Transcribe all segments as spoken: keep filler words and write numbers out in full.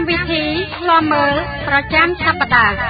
วิธีคลอมเมอร์ประจำสัปดาห์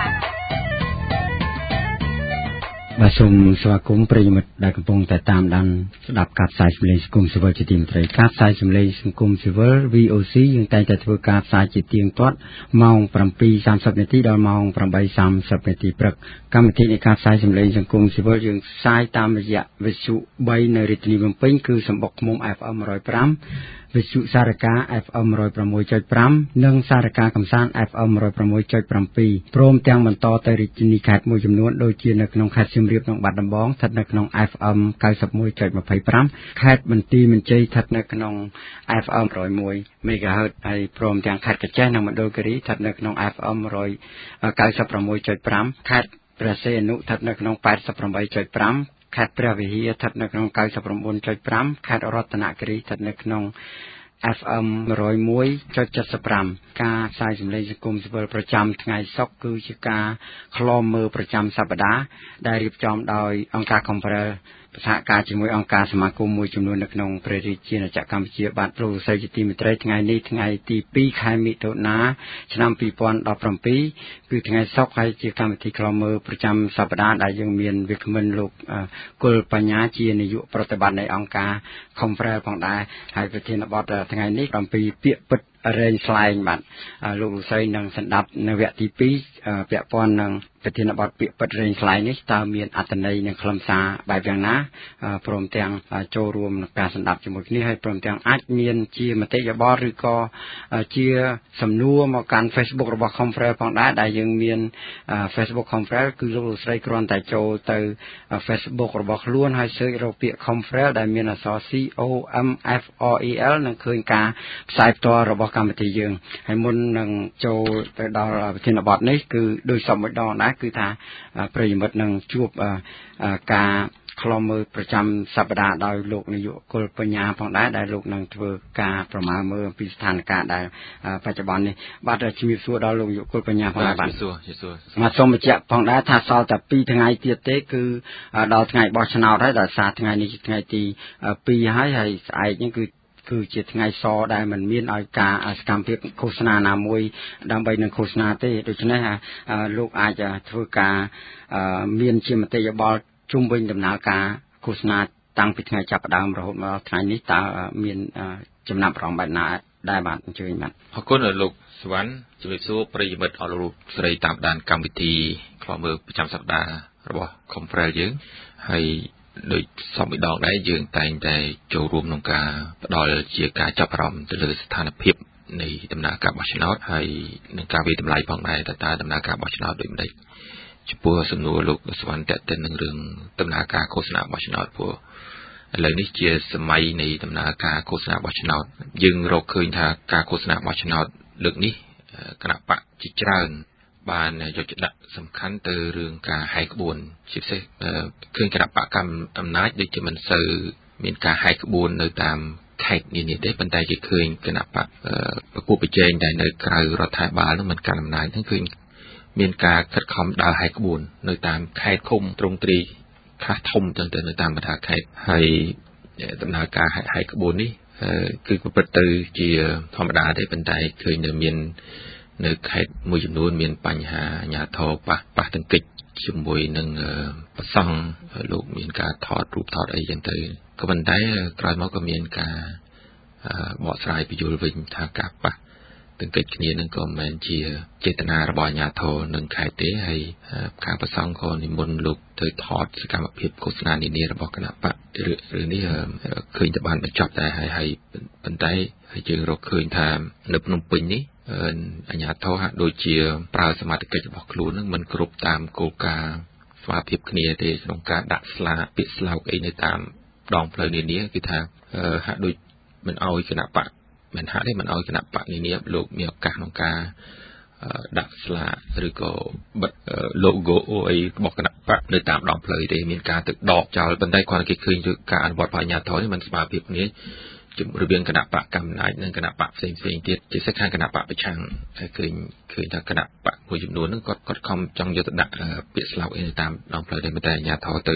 บาชมสวากุมปริยมิตรได้กำปงแต่ตามดันสดับการสายสมเลสกุมสิเวลจิติมตรีการสายสมเลสกุมสิเวล วี โอ ซี ยังแต่จะถือการสายจิตเตียงตวัดมองปรำปีสามสิบนาทีดอลมองปรำใบสามสิบนาทีปรักกรรมที่ในการสายสมเลสกุมสิเวลยังสายตามระยะวิสุใบในริตนิบมเป็นคือสมบกมุม เอฟ เอ็ม ร้อยปรำวิสุสารกา เอฟ เอ็ม ร้อยประมวยจอยปรำนึ่งสารกากำสาน เอฟ เอ็ม ร้อยประมวยจอยปรำปีพร้อมแตงบรรทอแต่ริตนิขาดมวยจำนวนโดยเชียนในขนมขาดซิมเรียบนองบัดดำบองทัดในขนม เอฟ เอ็ม เก้าสิบมวยจอยมาไพ่ปรำขาดบันตีมันใจทัดในขนม เอฟ เอ็ม ร้อยมวยเมกะเฮิร์ตไอพร้อมแตงขาดกระจายนำมาโดยกรีทัดในขนม เอฟ เอ็ม ร้อยเก้าสิบประมวยจอยปรำขาดประเสนุทัดในขนมแปดสิบประมวยจอยปรำขาดพระวิหิยทัดในขนมเก้าสิบประมวยจอยปรำขาดรัตนกรีทัดในขนมเอฟ เอ็ม ร้อยมวยจดจัดสปรัมการสายสำเร็จสกุลสเปอร์ประจำថ្ងៃศกคือชิกาคลอมมือประจำสัปดาห์ได้รีบจอมโดยองค์การคอมเพลประชาการจมวยองค์การสมาคมมวยจำนวนนักนงประเทศจีนจากกัมพูชีบัตรรูไซจิติมิตรថ្ងៃนี้ថ្ងៃទីពីរខែមិថុនាឆ្នាំពីរពាន់ដប់ប្រាំពីរគឺថ្ងៃសុក្រហើយជាកម្មវិធីคลอมมือประจำสัปดาห์ដែលយើងមានវិក្កាមិនលោកគុលបញ្ញាជានាយកប្រតិបត្តិនៃអង្គការคอมเพลផងដែរហើយប្រធានបទថ្ងៃនេះអំពីពាក្យពិតរែងស្លែងបាទលោករូស័យនឹងសម្ដាប់នៅវគ្គទីពីរពាក់ព័ន្ធនឹងប្រធានបទពាក្យពិតរែងស្លែងនេះតើមានអត្ថន័យនិងខ្លឹមសារបែបយ៉ាងណាព្រមទាំងចូលរួមក្នុងការសម្ដាប់ជាមួយគ្នាហើយព្រមទាំងអាចមានជាមតិយោបល់ឬក៏ជាសំណួរមកកាន់ Facebook របស់ Conference ផងដែរដែលយើងមាន Facebook Conference គឺលោករូស័យគ្រាន់តែចូលទៅ Facebook របស់ខ្លួនហើយ search រកពាក្យ Conference ដែលមានអក្សរ C O M F R E L នឹងឃើញការផ្សាយផ្ទាល់របស់កម្មវិធីយើងហើយមុននឹងចូលទៅដល់ប្រធានបទនេះគឺដោយសពមួយដងដែរគឺថាប្រិយមិត្តនឹងជួបការคลอมมือประจำสัปดาห์ដោយលោកនាយកគុលបញ្ញាផងដែរដែលលោកនឹងធ្វើការប្រមាណមើលពីស្ថានភាពដែលបច្ចុប្បន្ននេះបាទជំរាបសួរដល់លោកនាយកគុលបញ្ញាផងដែរបាទជំរាបសួរជំរាបសួរមកសូមបញ្ជាក់ផងដែរថាសល់តែពីរថ្ងៃទៀតទេគឺដល់ថ្ងៃបោះឆ្នោតហើយដោយសារថ្ងៃនេះជាថ្ងៃទីពីរហើយហើយស្អែកនេះគឺគឺជាថ្ងៃសដែលมันមានឲ្យការសកម្មភាពឃោសនាណាមួយដើម្បីនឹងឃោសនាទេដូច្នេះលោកអាចធ្វើការមានជាមតិយោបល់ជុំវិញដំណើរការឃោសនាតាំងពីថ្ងៃចាប់ផ្ដើមរហូតមកថ្ងៃនេះតើមានចំណាប់អារម្មណ៍បែបណាដែរបាទអញ្ជើញបាទអរគុណលោកសវណ្ណជំរាបសួរប្រិយមិត្តអរលោកស្រីតាមដានកម្មវិធីខ្លោមើលប្រចាំសប្ដាហ៍របស់ Conference យើងហើយដោយសំម្ដងដែរយើងតែងតែចូលរួមក្នុងការផ្ដល់ជាការចាប់អារម្មណ៍ទៅលើស្ថានភាពនៃដំណើរការបោះឆ្នោតហើយនឹងការវិតម្លៃផងដែរតើតើដំណើរការបោះឆ្នោតដូចម្ដេចចំពោះសំណួរលោកសវណ្ណតេតិននឹងរឿងដំណើរការឃោសនាបោះឆ្នោតព្រោះឥឡូវនេះជាសម័យនៃដំណើរការឃោសនាបោះឆ្នោតយើងរកឃើញថាការឃោសនាបោះឆ្នោតលើកនេះគណៈបកជាច្រើនបានយកចិត្តដាក់សំខាន់ទៅរឿងការហែកក្បួនជាពិសេសឃើញគណៈបកកម្មអំណាចដូចជាមិនសូវមានការហែកក្បួននៅតាមខេត្តនានាទេប៉ុន្តែគេឃើញគណៈបកប្រគល់ប្រជែងតែនៅក្រៅរដ្ឋាភិបាលនោះមិនកាន់អំណាចហ្នឹងឃើញមានការខិតខំដើរហែកក្បួននៅតាមខេត្តឃុំទ្រង់ទ្រីខ្លះធំចឹងទៅនៅតាមបណ្ដាខេត្តហើយដំណើរការហែកក្បួននេះគឺប្រព្រឹត្តទៅជាធម្មតាទេប៉ុន្តែឃើញនៅមាននៅខេត្តមួយចំនួនមានបញ្ហាអាជ្ញាធរប៉ះប៉ះទង្គិចជាមួយនឹងប្រសង់លោកមានការថតរូបថតអីចឹងទៅក៏ប៉ុន្តែក្រោយមកក៏មានការបកស្រាយបញ្យល់វិញថាការប៉ះទង្គិចគ្នានឹងក៏មិនមែនជាចេតនារបស់អាជ្ញាធរនឹងខេត្តទេហើយការប្រសង់ក៏និមន្តលោកទៅថតសកម្មភាពឃោសនានានារបស់គណៈបកឬនេះឃើញតែបានបញ្ចប់តែហើយហើយប៉ុន្តែហើយយើងរកឃើញថានៅភ្នំពេញនេះអាជ្ញាធរហាក់ដូចជាប្រើសមត្ថកិច្ចរបស់ខ្លួននឹងមិនគ្រប់តាមគោលការណ៍ស្មារតីគ្នាទេក្នុងការដាក់ស្លាកពាក្យស្លោកអីនៅតាមដងផ្លូវនានាគឺថាហាក់ដូចមិនអោយគណៈបកមិនហាក់ទេមិនអោយគណៈបកនានាលោកមានឱកាសក្នុងការដាក់ស្លាកឬក៏បិទ logo អីរបស់គណៈបកនៅតាមដងផ្លូវទេមានការទៅដកចោលប៉ុន្តែគាត់គេឃើញទៅការអនុវត្តរបស់អាជ្ញាធរនេះមិនស្មើភាពគ្នារវាងគណៈបកកម្មាធិការនិងគណៈបកផ្សេងផ្សេងទៀតជាពិសេសខាងគណៈបកប្រឆាំងហើយឃើញឃើញថាគណៈបកមួយចំនួនហ្នឹងគាត់គាត់ខំចង់យកទៅដាក់ពាក្យស្លោកអីនៅតាមដងផ្លូវតែតែអាជ្ញាធរទៅ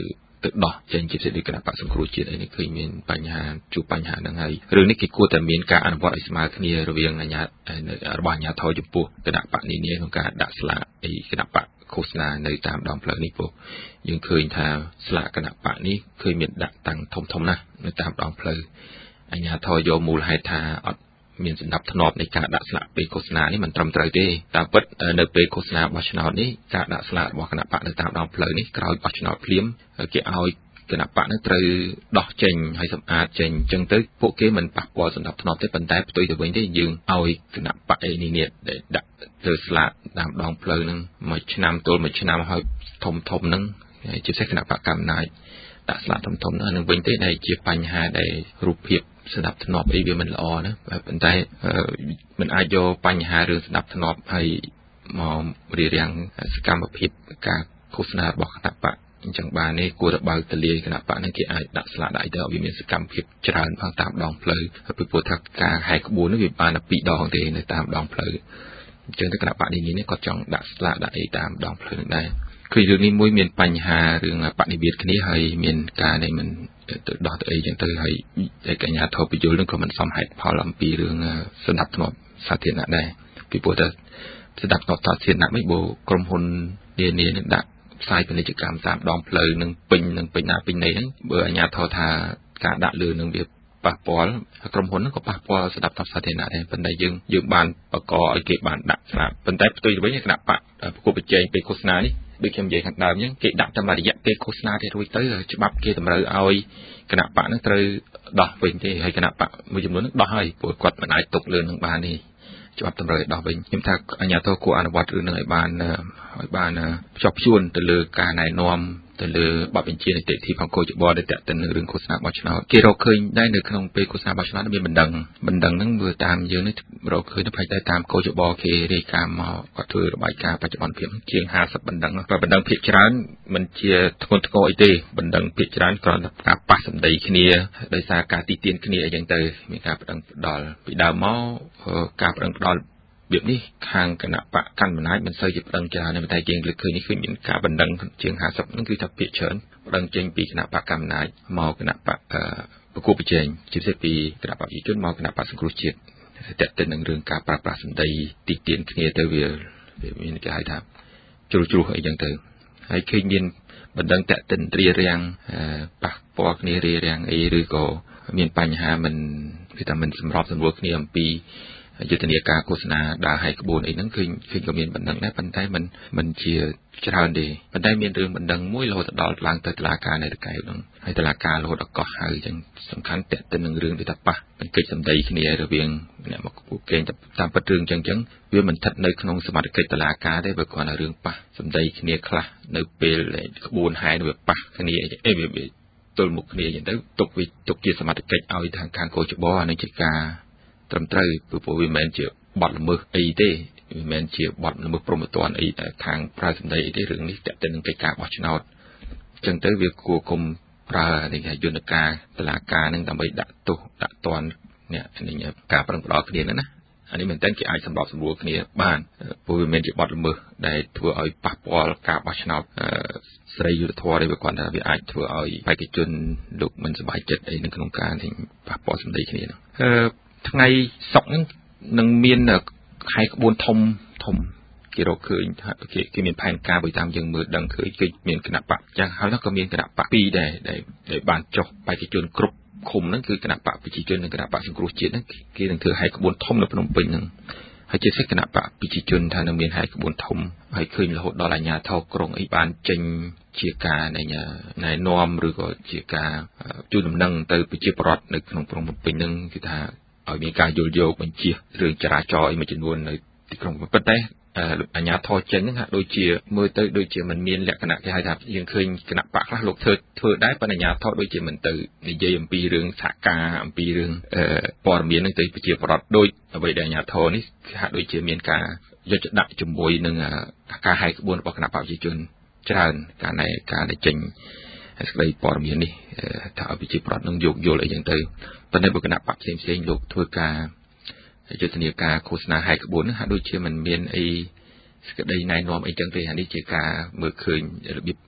ទឹកដោះចេញជាផ្សេងដូចគណៈបកសង្គ្រោះជាតិអីនេះឃើញមានបញ្ហាជួបបញ្ហាហ្នឹងហើយរឿងនេះគេគួរតែមានការអនុវត្តឲ្យស្មើគ្នារវាងអាជ្ញារបស់អាជ្ញាធរចំពោះគណៈបកនានាក្នុងការដាក់ស្លាកអីគណៈបកឃោសនានៅតាមដងផ្លូវនេះពោះយើងឃើញថាស្លាកគណៈបកនេះឃើញមានដាក់តាំងធំធំណាស់នៅតាមដងផ្លូវអាជ្ញាធរយកមូលហេតុថាអត់មានសម្ដាប់ធ្នាប់នៃការដាក់ស្លាកពេលឃោសនានេះមិនត្រឹមត្រូវទេតាមពិតនៅពេលឃោសនាបោះឆ្នោតនេះការដាក់ស្លាករបស់គណៈបកនៅតាមដងផ្លូវនេះក្រោយបោះឆ្នោតភ្លាមគេឲ្យគណៈបកនឹងត្រូវដោះចេញហើយសម្អាតចេញអញ្ចឹងទៅពួកគេមិនប៉ះពាល់សម្ដាប់ធ្នាប់ទេប៉ុន្តែផ្ទុយទៅវិញទេយើងឲ្យគណៈបកឯនេះនេះដាក់លើស្លាកតាមដងផ្លូវហ្នឹងមួយឆ្នាំទល់មួយឆ្នាំហើយធំធំហ្នឹងជាពិសេសគណៈបកកម្មាដាក់ស្លាកធំធំហ្នឹងនឹងវិញទេដែលជាបញ្ហាដែលរូបភាពស្ដាប់ធ្នាប់អីវាមិនល្អណាប៉ុន្តែมันអាចយកបញ្ហារឿងស្ដាប់ធ្នាប់ហើយមករៀបរៀងសកម្មភាពការឃោសនារបស់គណៈបកអញ្ចឹងបាននេះគួរតែបើកទលាយគណៈបកនេះគេអាចដាក់ស្លាកដាក់ទៅឲ្យវាមានសកម្មភាពច្រើនផងតាមដងផ្លូវពីព្រោះថាការហែកក្បួននេះវាបានតែពីរដងទេនៅតាមដងផ្លូវអញ្ចឹងទៅគណៈបកនេះនេះគាត់ចង់ដាក់ស្លាកដាក់អីតាមដងផ្លូវនឹងដែរគឺរឿងនេះមួយមានបញ្ហារឿងបដិវេតគ្នាហើយមានការនេះមិនទៅដោះទៅអីចឹងទៅហើយឯកញ្ញាធិបយលនឹងក៏មិនសមហេតុផលអំពីរឿងស្ដាប់ធ្នាប់សាធារណៈដែរពីព្រោះតែស្ដាប់ធ្នាប់សាធារណៈមិនបើក្រុមហ៊ុននានានឹងដាក់ផ្សាយពាណិជ្ជកម្មតាមដងផ្លូវនឹងពេញនឹងពេញណាពេញណីហ្នឹងបើអាជ្ញាធរថាការដាក់លើនឹងវាប៉ះពាល់ក្រុមហ៊ុនហ្នឹងក៏ប៉ះពាល់ស្ដាប់ធ្នាប់សាធារណៈដែរប៉ុន្តែយើងយើងបានបកឲ្យគេបានដាក់ស្លាកប៉ុន្តែផ្ទុយទៅវិញគណៈបកប្រគល់ប្រជែងពេលឃោសនានេះដូចខ្ញុំនិយាយខាងដើមអញ្ចឹងគេដាក់តែមួយរយៈពេលឃោសនាទេរួចទៅច្បាប់គេតម្រូវឲ្យគណៈបកហ្នឹងត្រូវដោះវិញទេហើយគណៈបកមួយចំនួនហ្នឹងដោះហើយព្រោះគាត់មិនអាចទុកលើនឹងបានទេច្បាប់តម្រូវឲ្យដោះវិញខ្ញុំថាអាជ្ញាធរគួរអនុវត្តរឿងហ្នឹងឲ្យបានឲ្យបានភ្ជាប់ភ្ជួនទៅលើការណែនាំទៅលើបទបញ្ជានីតិវិធីផងគោចបដែលតេតិននឹងរឿងឃោសនាបោះឆ្នោតគេរកឃើញដែរនៅក្នុងពេលឃោសនាបោះឆ្នោតមានបណ្ដឹងបណ្ដឹងហ្នឹងមើលតាមយើងនេះរកឃើញទៅផ្នែកតែតាមកោចបគេរាយការណ៍មកគាត់ធ្វើរបាយការណ៍បច្ចុប្បន្នភាពជាងห้าสิบបណ្ដឹងក៏បណ្ដឹងភាគច្រើនមិនជាធ្ងន់ធ្ងរអីទេបណ្ដឹងភាគច្រើនគ្រាន់តែការប៉ះសម្ដីគ្នាដោយសារការទីទានគ្នាអីចឹងទៅមានការបណ្ដឹងផ្ដាល់ពីដើមមកការបណ្ដឹងផ្ដាល់របៀបនេះខាងគណៈបកកណ្ដាលអំណាចមិនសូវជាបណ្ដឹងច្រើនទេតែយើងលើកឃើញនេះគឺមានការបណ្ដឹងជាងห้าสิบហ្នឹងគឺថាភាគច្រើនបណ្ដឹងចេញពីគណៈបកកណ្ដាលអំណាចមកគណៈបកប្រគល់ប្រជែងជាពិសេសពីគណៈបកប្រជាជនមកគណៈបកសង្គ្រោះជាតិតែទៅនឹងរឿងការប្រើប្រាស់សម្ដីទីទានគ្នាទៅវាមានគេហៅថាជ្រុលជ្រុះអីចឹងទៅហើយឃើញមានបណ្ដឹងតាក់ទិនរារាំងប៉ះពាល់គ្នារារាំងអីឬក៏មានបញ្ហាមិនគឺថាមិនសម្របសម្រួលគ្នាអំពីយុទ្ធនាការឃោសនាដើរហែកក្បួនអីហ្នឹងឃើញឃើញក៏មានបណ្ដឹងដែរប៉ុន្តែមិនមិនជាច្រើនទេប៉ុន្តែមានរឿងបណ្ដឹងមួយរហូតដល់ឡើងទៅតុលាការនៅតកែវហ្នឹងហើយតុលាការរហូតដល់កោះហៅអញ្ចឹងសំខាន់តេតិននឹងរឿងដូចថាប៉ះបញ្កិច្ចសម្ដីគ្នារវាងអ្នកមកពួកគេតាមពិតរឿងអញ្ចឹងអញ្ចឹងវាមិនស្ថិតនៅក្នុងសមត្ថកិច្ចតុលាការទេបើគ្រាន់តែរឿងប៉ះសម្ដីគ្នាខ្លះនៅពេលក្បួនហែវាប៉ះគ្នាអីវាទល់មុខគ្នាអញ្ចឹងទៅទុកវាទុកជាសមត្ថកិច្ចឲ្យខាងខាងកោចបអានឹងជាការត្រឹមត្រូវព្រោះវាមិនមែនជាបទល្មើសអីទេវាមិនមែនជាបទល្មើសព្រហ្មទណ្ឌអីខាងប្រើសម្ដីអីទេរឿងនេះតេតិននឹងកិច្ចការបោះឆ្នោតអញ្ចឹងទៅវាគួរគុំប្រើនៃយន្តការតុលាការនឹងដើម្បីដាក់ទោសដាក់ទណ្ឌអ្នកនេះការប្រឹងប្រែងគ្នាហ្នឹងណាអានេះមែនតើគេអាចសម្របសម្រួលគ្នាបានព្រោះវាមិនមែនជាបទល្មើសដែលធ្វើឲ្យប៉ះពាល់ការបោះឆ្នោតស្រីយុទ្ធធរទេវាគាត់ថាវាអាចធ្វើឲ្យបេក្ខជនលោកមិនសប្បាយចិត្តអីនៅក្នុងការនេះប៉ះពាល់សម្ដីគ្នាហ្នឹងអឺថ្ងៃសុក្រហ្នឹងនឹងមានខែក្បួនធំធំគេរកឃើញថាគេគេមានផែនការបើតាមយើងមើលដឹងឃើញគឺមានគណៈបកចឹងហើយនោះក៏មានគណៈបកពីរដែរដែលបានចុះបេក្ខជនគ្រប់ឃុំហ្នឹងគឺគណៈបកប្រជាជននិងគណៈបកសង្គ្រោះជាតិហ្នឹងគេនឹងធ្វើហែកក្បួនធំនៅភ្នំពេញហ្នឹងហើយជាសិទ្ធិគណៈបកប្រជាជនថានឹងមានហែកក្បួនធំហើយឃើញរហូតដល់អាជ្ញាធរក្រុងអីបានចេញជាការណែនាំឬក៏ជាការជួយដំណឹងទៅប្រជាពលរដ្ឋនៅក្នុងភ្នំពេញហ្នឹងគឺថាឲ្យមានការយល់យោគបញ្ជារឿងចរាចរណ៍អីមួយចំនួននៅទីក្រុងប៉ុន្តែអាជ្ញាធរចេញហ្នឹងហាក់ដូចជាមើលទៅដូចជាមិនមានលក្ខណៈគេហៅថាយើងឃើញគណៈបកខ្លះលោកធ្វើធ្វើដែរប៉ុន្តែអាជ្ញាធរដូចជាមិនទៅនិយាយអំពីរឿងសហការអំពីរឿងព័ត៌មានហ្នឹងទៅប្រជាពលរដ្ឋដូចអ្វីដែលអាជ្ញាធរនេះហាក់ដូចជាមានការយកចិត្តដាក់ជាមួយនឹងការហែកក្បួនរបស់គណៈបកប្រជាជនច្រើនការណែការដែលចេញសេចក្តីព័ត៌មាននេះថាឲ្យប្រជាពលរដ្ឋនឹងយោគយល់អីចឹងទៅប៉ុន្តែបើគណៈបកផ្សេងផ្សេងលោកធ្វើការយុទ្ធនាការឃោសនាហែកក្បួនហ្នឹងហាក់ដូចជាមិនមានអីសេចក្តីណែនាំអីចឹងទេអានេះជាការមើលឃើញរបៀប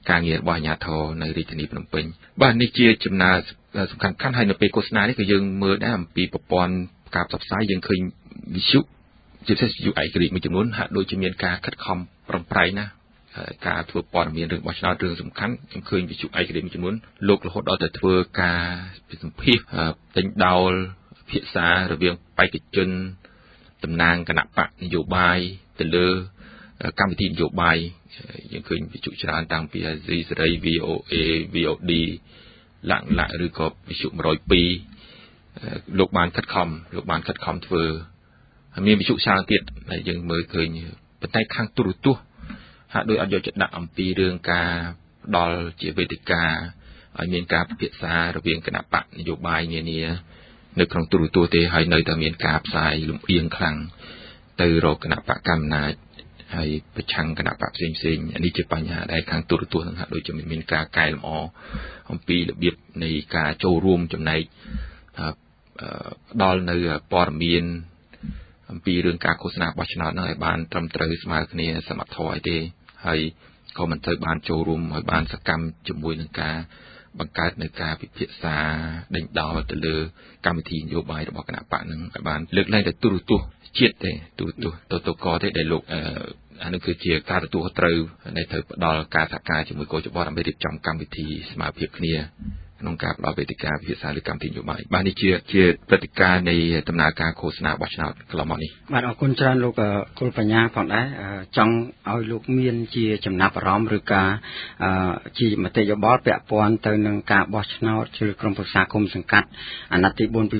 ការងាររបស់អាជ្ញាធរនៅរាជធានីភ្នំពេញបាទនេះជាចំណាសំខាន់ខាន់ហើយនៅពេលឃោសនានេះក៏យើងមើលដែរអំពីប្រព័ន្ធការផ្សព្វផ្សាយយើងឃើញវិទ្យុជាពិសេសវិទ្យុឯករាជ្យមួយចំនួនហាក់ដូចជាមានការខិតខំប្រឹងប្រែងណាការធ្វើព័ត៌មានរឿងបោះឆ្នោតរឿងសំខាន់ខ្ញុំឃើញវិទ្យុឯករាជ្យមួយចំនួនលោករហូតដល់តែធ្វើការសម្ភាសទិញដោលភាសារវាងបេក្ខជនតំណាងគណៈបកនយោបាយទៅលើកម្មវិធីនយោបាយយើងឃើញវិទ្យុច្រើនតាំងពីអាស៊ីសេរី វី អូ เอ វី អូ ឌី ឡាក់ឡាក់ឬក៏វិទ្យុone oh twoលោកបានខិតខំលោកបានខិតខំធ្វើហើយមានវិទ្យុច្រើនទៀតដែលយើងមើលឃើញប៉ុន្តែខាងទូរទស្សន៍ហាក់ដូចអត់យកចិត្តដាក់អំពីរឿងការផ្ដល់ជាវេទិកាឲ្យមានការពិភាក្សារវាងគណៈបកនយោបាយនានានៅក្នុងទូរទស្សន៍ទេហើយនៅតែមានការផ្សាយលំអៀងខ្លាំងទៅរកគណៈបកកណ្ដាលអំណាចហើយប្រឆាំងគណៈបកផ្សេងផ្សេងនេះជាបញ្ហាដែលខាងទូរទស្សន៍នឹងហាក់ដូចជាមានការកែលម្អអំពីរបៀបនៃការចូលរួមចំណែកផ្ដល់នៅព័ត៌មានអំពីរឿងការឃោសនាបោះឆ្នោតហ្នឹងឲ្យបានត្រឹមត្រូវស្មើគ្នាសមត្ថភាពទេហើយក៏មិនត្រូវបានចូលរួមឲ្យបានសកម្មជាមួយនឹងការបង្កើតនៅការពិភាក្សាដេញដោលទៅលើកម្មវិធីនយោបាយរបស់គណៈបកហ្នឹងឲ្យបានលើកឡើងតែទូរទស្សន៍ជាតិទេទូរទស្សន៍តតកទេដែលលោកអានោះគឺជាការទទួលខុសត្រូវដែលត្រូវផ្ដល់ការសហការជាមួយកោជបដើម្បីរៀបចំកម្មវិធីស្មារតីគ្នាក្នុងការផ្ដល់វេទិកាពិភាក្សាលើកម្មវិធីនយោបាយបាទនេះជាជាព្រឹត្តិការណ៍នៃដំណើរការឃោសនាបោះឆ្នោតកន្លងមកនេះបាទអរគុណច្រើនលោកគុលបញ្ញាផងដែរចង់ឲ្យលោកមានជាចំណាប់អារម្មណ៍ឬការជាមតិយោបល់ពាក់ព័ន្ធទៅនឹងការបោះឆ្នោតជ្រើសក្រុមប្រឹក្សាគុំសង្កាត់អាណត្តិទីfour twenty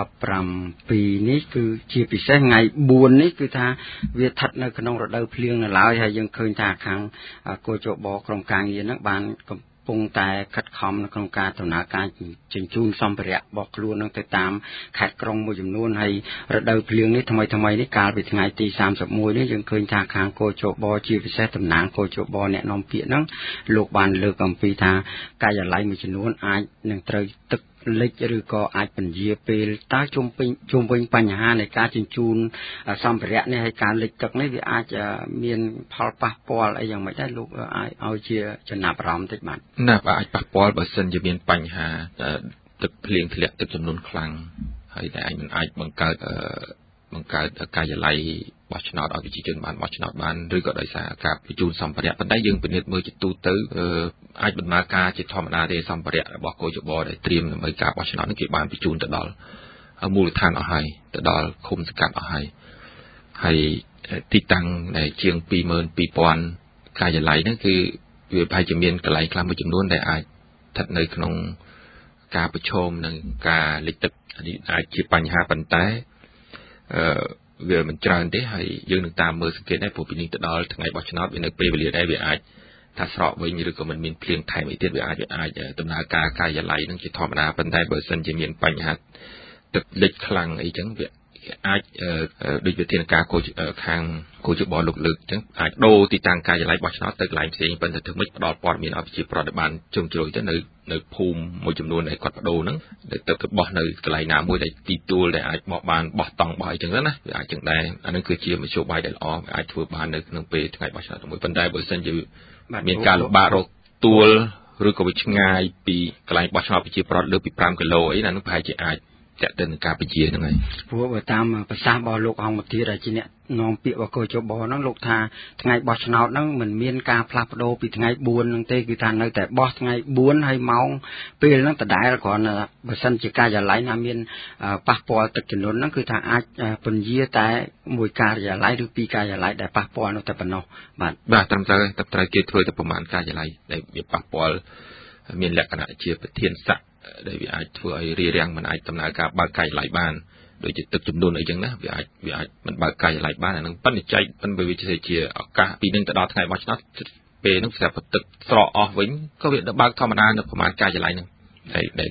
seventeenនេះគឺជាពិសេសថ្ងៃfourនេះគឺថាវាស្ថិតនៅក្នុងរដូវភ្លៀងនៅឡើយហើយយើងឃើញថាខាងកោជបក្រុមការងារហ្នឹងបានពងតែខិតខំនៅក្នុងការដំណើរការជញ្ជូនសម្ភារៈរបស់ខ្លួននឹងទៅតាមខេត្តក្រុងមួយចំនួនហើយរដូវភ្លៀងនេះថ្មីថ្មីនេះកាលពីថ្ងៃទីthirty-oneនេះយើងឃើញថាខាងកោជបជាពិសេសតំណាងកោជបអ្នកនាំពាក្យហ្នឹងលោកបានលើកអំពីថាការិយាល័យមួយចំនួនអាចនឹងត្រូវទឹកលិចឬក៏អាចពន្យាពេលតើជុំវិញជុំវិញបញ្ហានៃការជញ្ជូនសម្ភារៈនេះហើយការលិចទឹកនេះវាអាចមានផលប៉ះពាល់អីយ៉ាងម៉េចដែរលោកអាចឲ្យជាចំណាប់អារម្មណ៍តិចបាទណាអាចប៉ះពាល់បើសិនជាមានបញ្ហាទឹកភ្លៀងធ្លាក់ទឹកចំនួនខ្លាំងហើយតែអាចមិនអាចបង្កើតបង្កើតការិយាល័យបោះឆ្នោតឲ្យប្រជាជនបានបោះឆ្នោតបានឬក៏ដោយសារការបញ្ជូនសម្ភារៈប៉ុន្តែយើងពិនិត្យមើលជាទូទៅអាចដំណើរការជាធម្មតាទេសម្ភារៈរបស់កោជបដែលត្រៀមដើម្បីការបោះឆ្នោតនេះគេបានបញ្ជូនទៅដល់មូលដ្ឋានអស់ហើយទៅដល់ឃុំសង្កាត់អស់ហើយហើយទីតាំងដែលជាងtwo thousand twoការិយាល័យហ្នឹងគឺវាប្រហែលជាមានកន្លែងខ្លះមួយចំនួនដែលអាចស្ថិតនៅក្នុងការប្រឈមនឹងការលិចទឹកនេះអាចជាបញ្ហាប៉ុន្តែអឺវាមិនច្រើនទេហើយយើងនឹងតាមមើលសង្កេតដែរព្រោះពីនេះទៅដល់ថ្ងៃបោះឆ្នោតវានៅពេលវេលាដែរវាអាចថាស្រកវិញឬក៏មិនមានភ្លៀងថែមអីទៀតវាអាចអាចដំណើរការការិយាល័យនឹងជាធម្មតាប៉ុន្តែបើសិនជាមានបញ្ហាទឹកលិចខ្លាំងអីចឹងវាអាចដូចវិធានការខាងគូជបលោកលើកចឹងអាចដូរទីតាំងការិយាល័យបោះឆ្នោតទៅកន្លែងផ្សេងប៉ុន្តែធ្វើម៉េចផ្ដល់ព័ត៌មានឲ្យប្រជាពលរដ្ឋបានជ្រុងជ្រោយទៅនៅនៅភូមិមួយចំនួនដែលគាត់បដូរហ្នឹងដែលទឹកទៅបោះនៅកន្លែងណាមួយដែលទីទួលដែលអាចបោះបានបោះតង់បោះអីចឹងណាវាអាចចឹងដែរអានឹងគឺជាមធ្យោបាយដែលល្អអាចធ្វើបាននៅក្នុងពេលថ្ងៃបោះឆ្នោតមួយប៉ុន្តែបើសិនជាមានការលំបាករកទួលឬក៏វាឆ្ងាយពីកន្លែងបោះឆ្នោតប្រជាពលរដ្ឋលើសពីfiveគីឡូអីណានោះប្រហែលជាអាចតែទៅនឹងការពជាហ្នឹងហើយព្រោះបើតាមប្រសាសន៍របស់លោកអង្គមធាដែលជាអ្នកនាំពាក្យរបស់កោជបហ្នឹងលោកថាថ្ងៃបោះឆ្នោតហ្នឹងមិនមានការផ្លាស់ប្ដូរពីថ្ងៃfourហ្នឹងទេគឺថានៅតែបោះថ្ងៃfourហើយម៉ោងពេលហ្នឹងដដែលគ្រាន់តែបើសិនជាការិយាល័យណាមានប៉ះពាល់ទឹកជំនន់ហ្នឹងគឺថាអាចពន្យាតែមួយការិយាល័យឬពីរការិយាល័យដែលប៉ះពាល់នោះតែប៉ុណ្ណោះបាទបាទត្រឹមត្រូវត្រឹមត្រូវគេធ្វើតែប្រមាណការិយាល័យដែលវាប៉ះពាល់មានលក្ខណៈជាប្រធានស័ក្តិដែលវាអាចធ្វើឲ្យរារាំងមិនអាចដំណើរការបើកការិយាល័យបានដូចជាទឹកចំនួនអីចឹងណាវាអាចវាអាចមិនបើកការិយាល័យបានអានឹងប៉ុន្តែចែកប៉ុន្តែវាជាឱកាសពីនឹងទៅដល់ថ្ងៃបោះឆ្នោតពេលហ្នឹងស្រាប់ទឹកស្រកអស់វិញក៏វាបើកធម្មតានៅប្រមាណការិយាល័យហ្នឹងដែលទឹក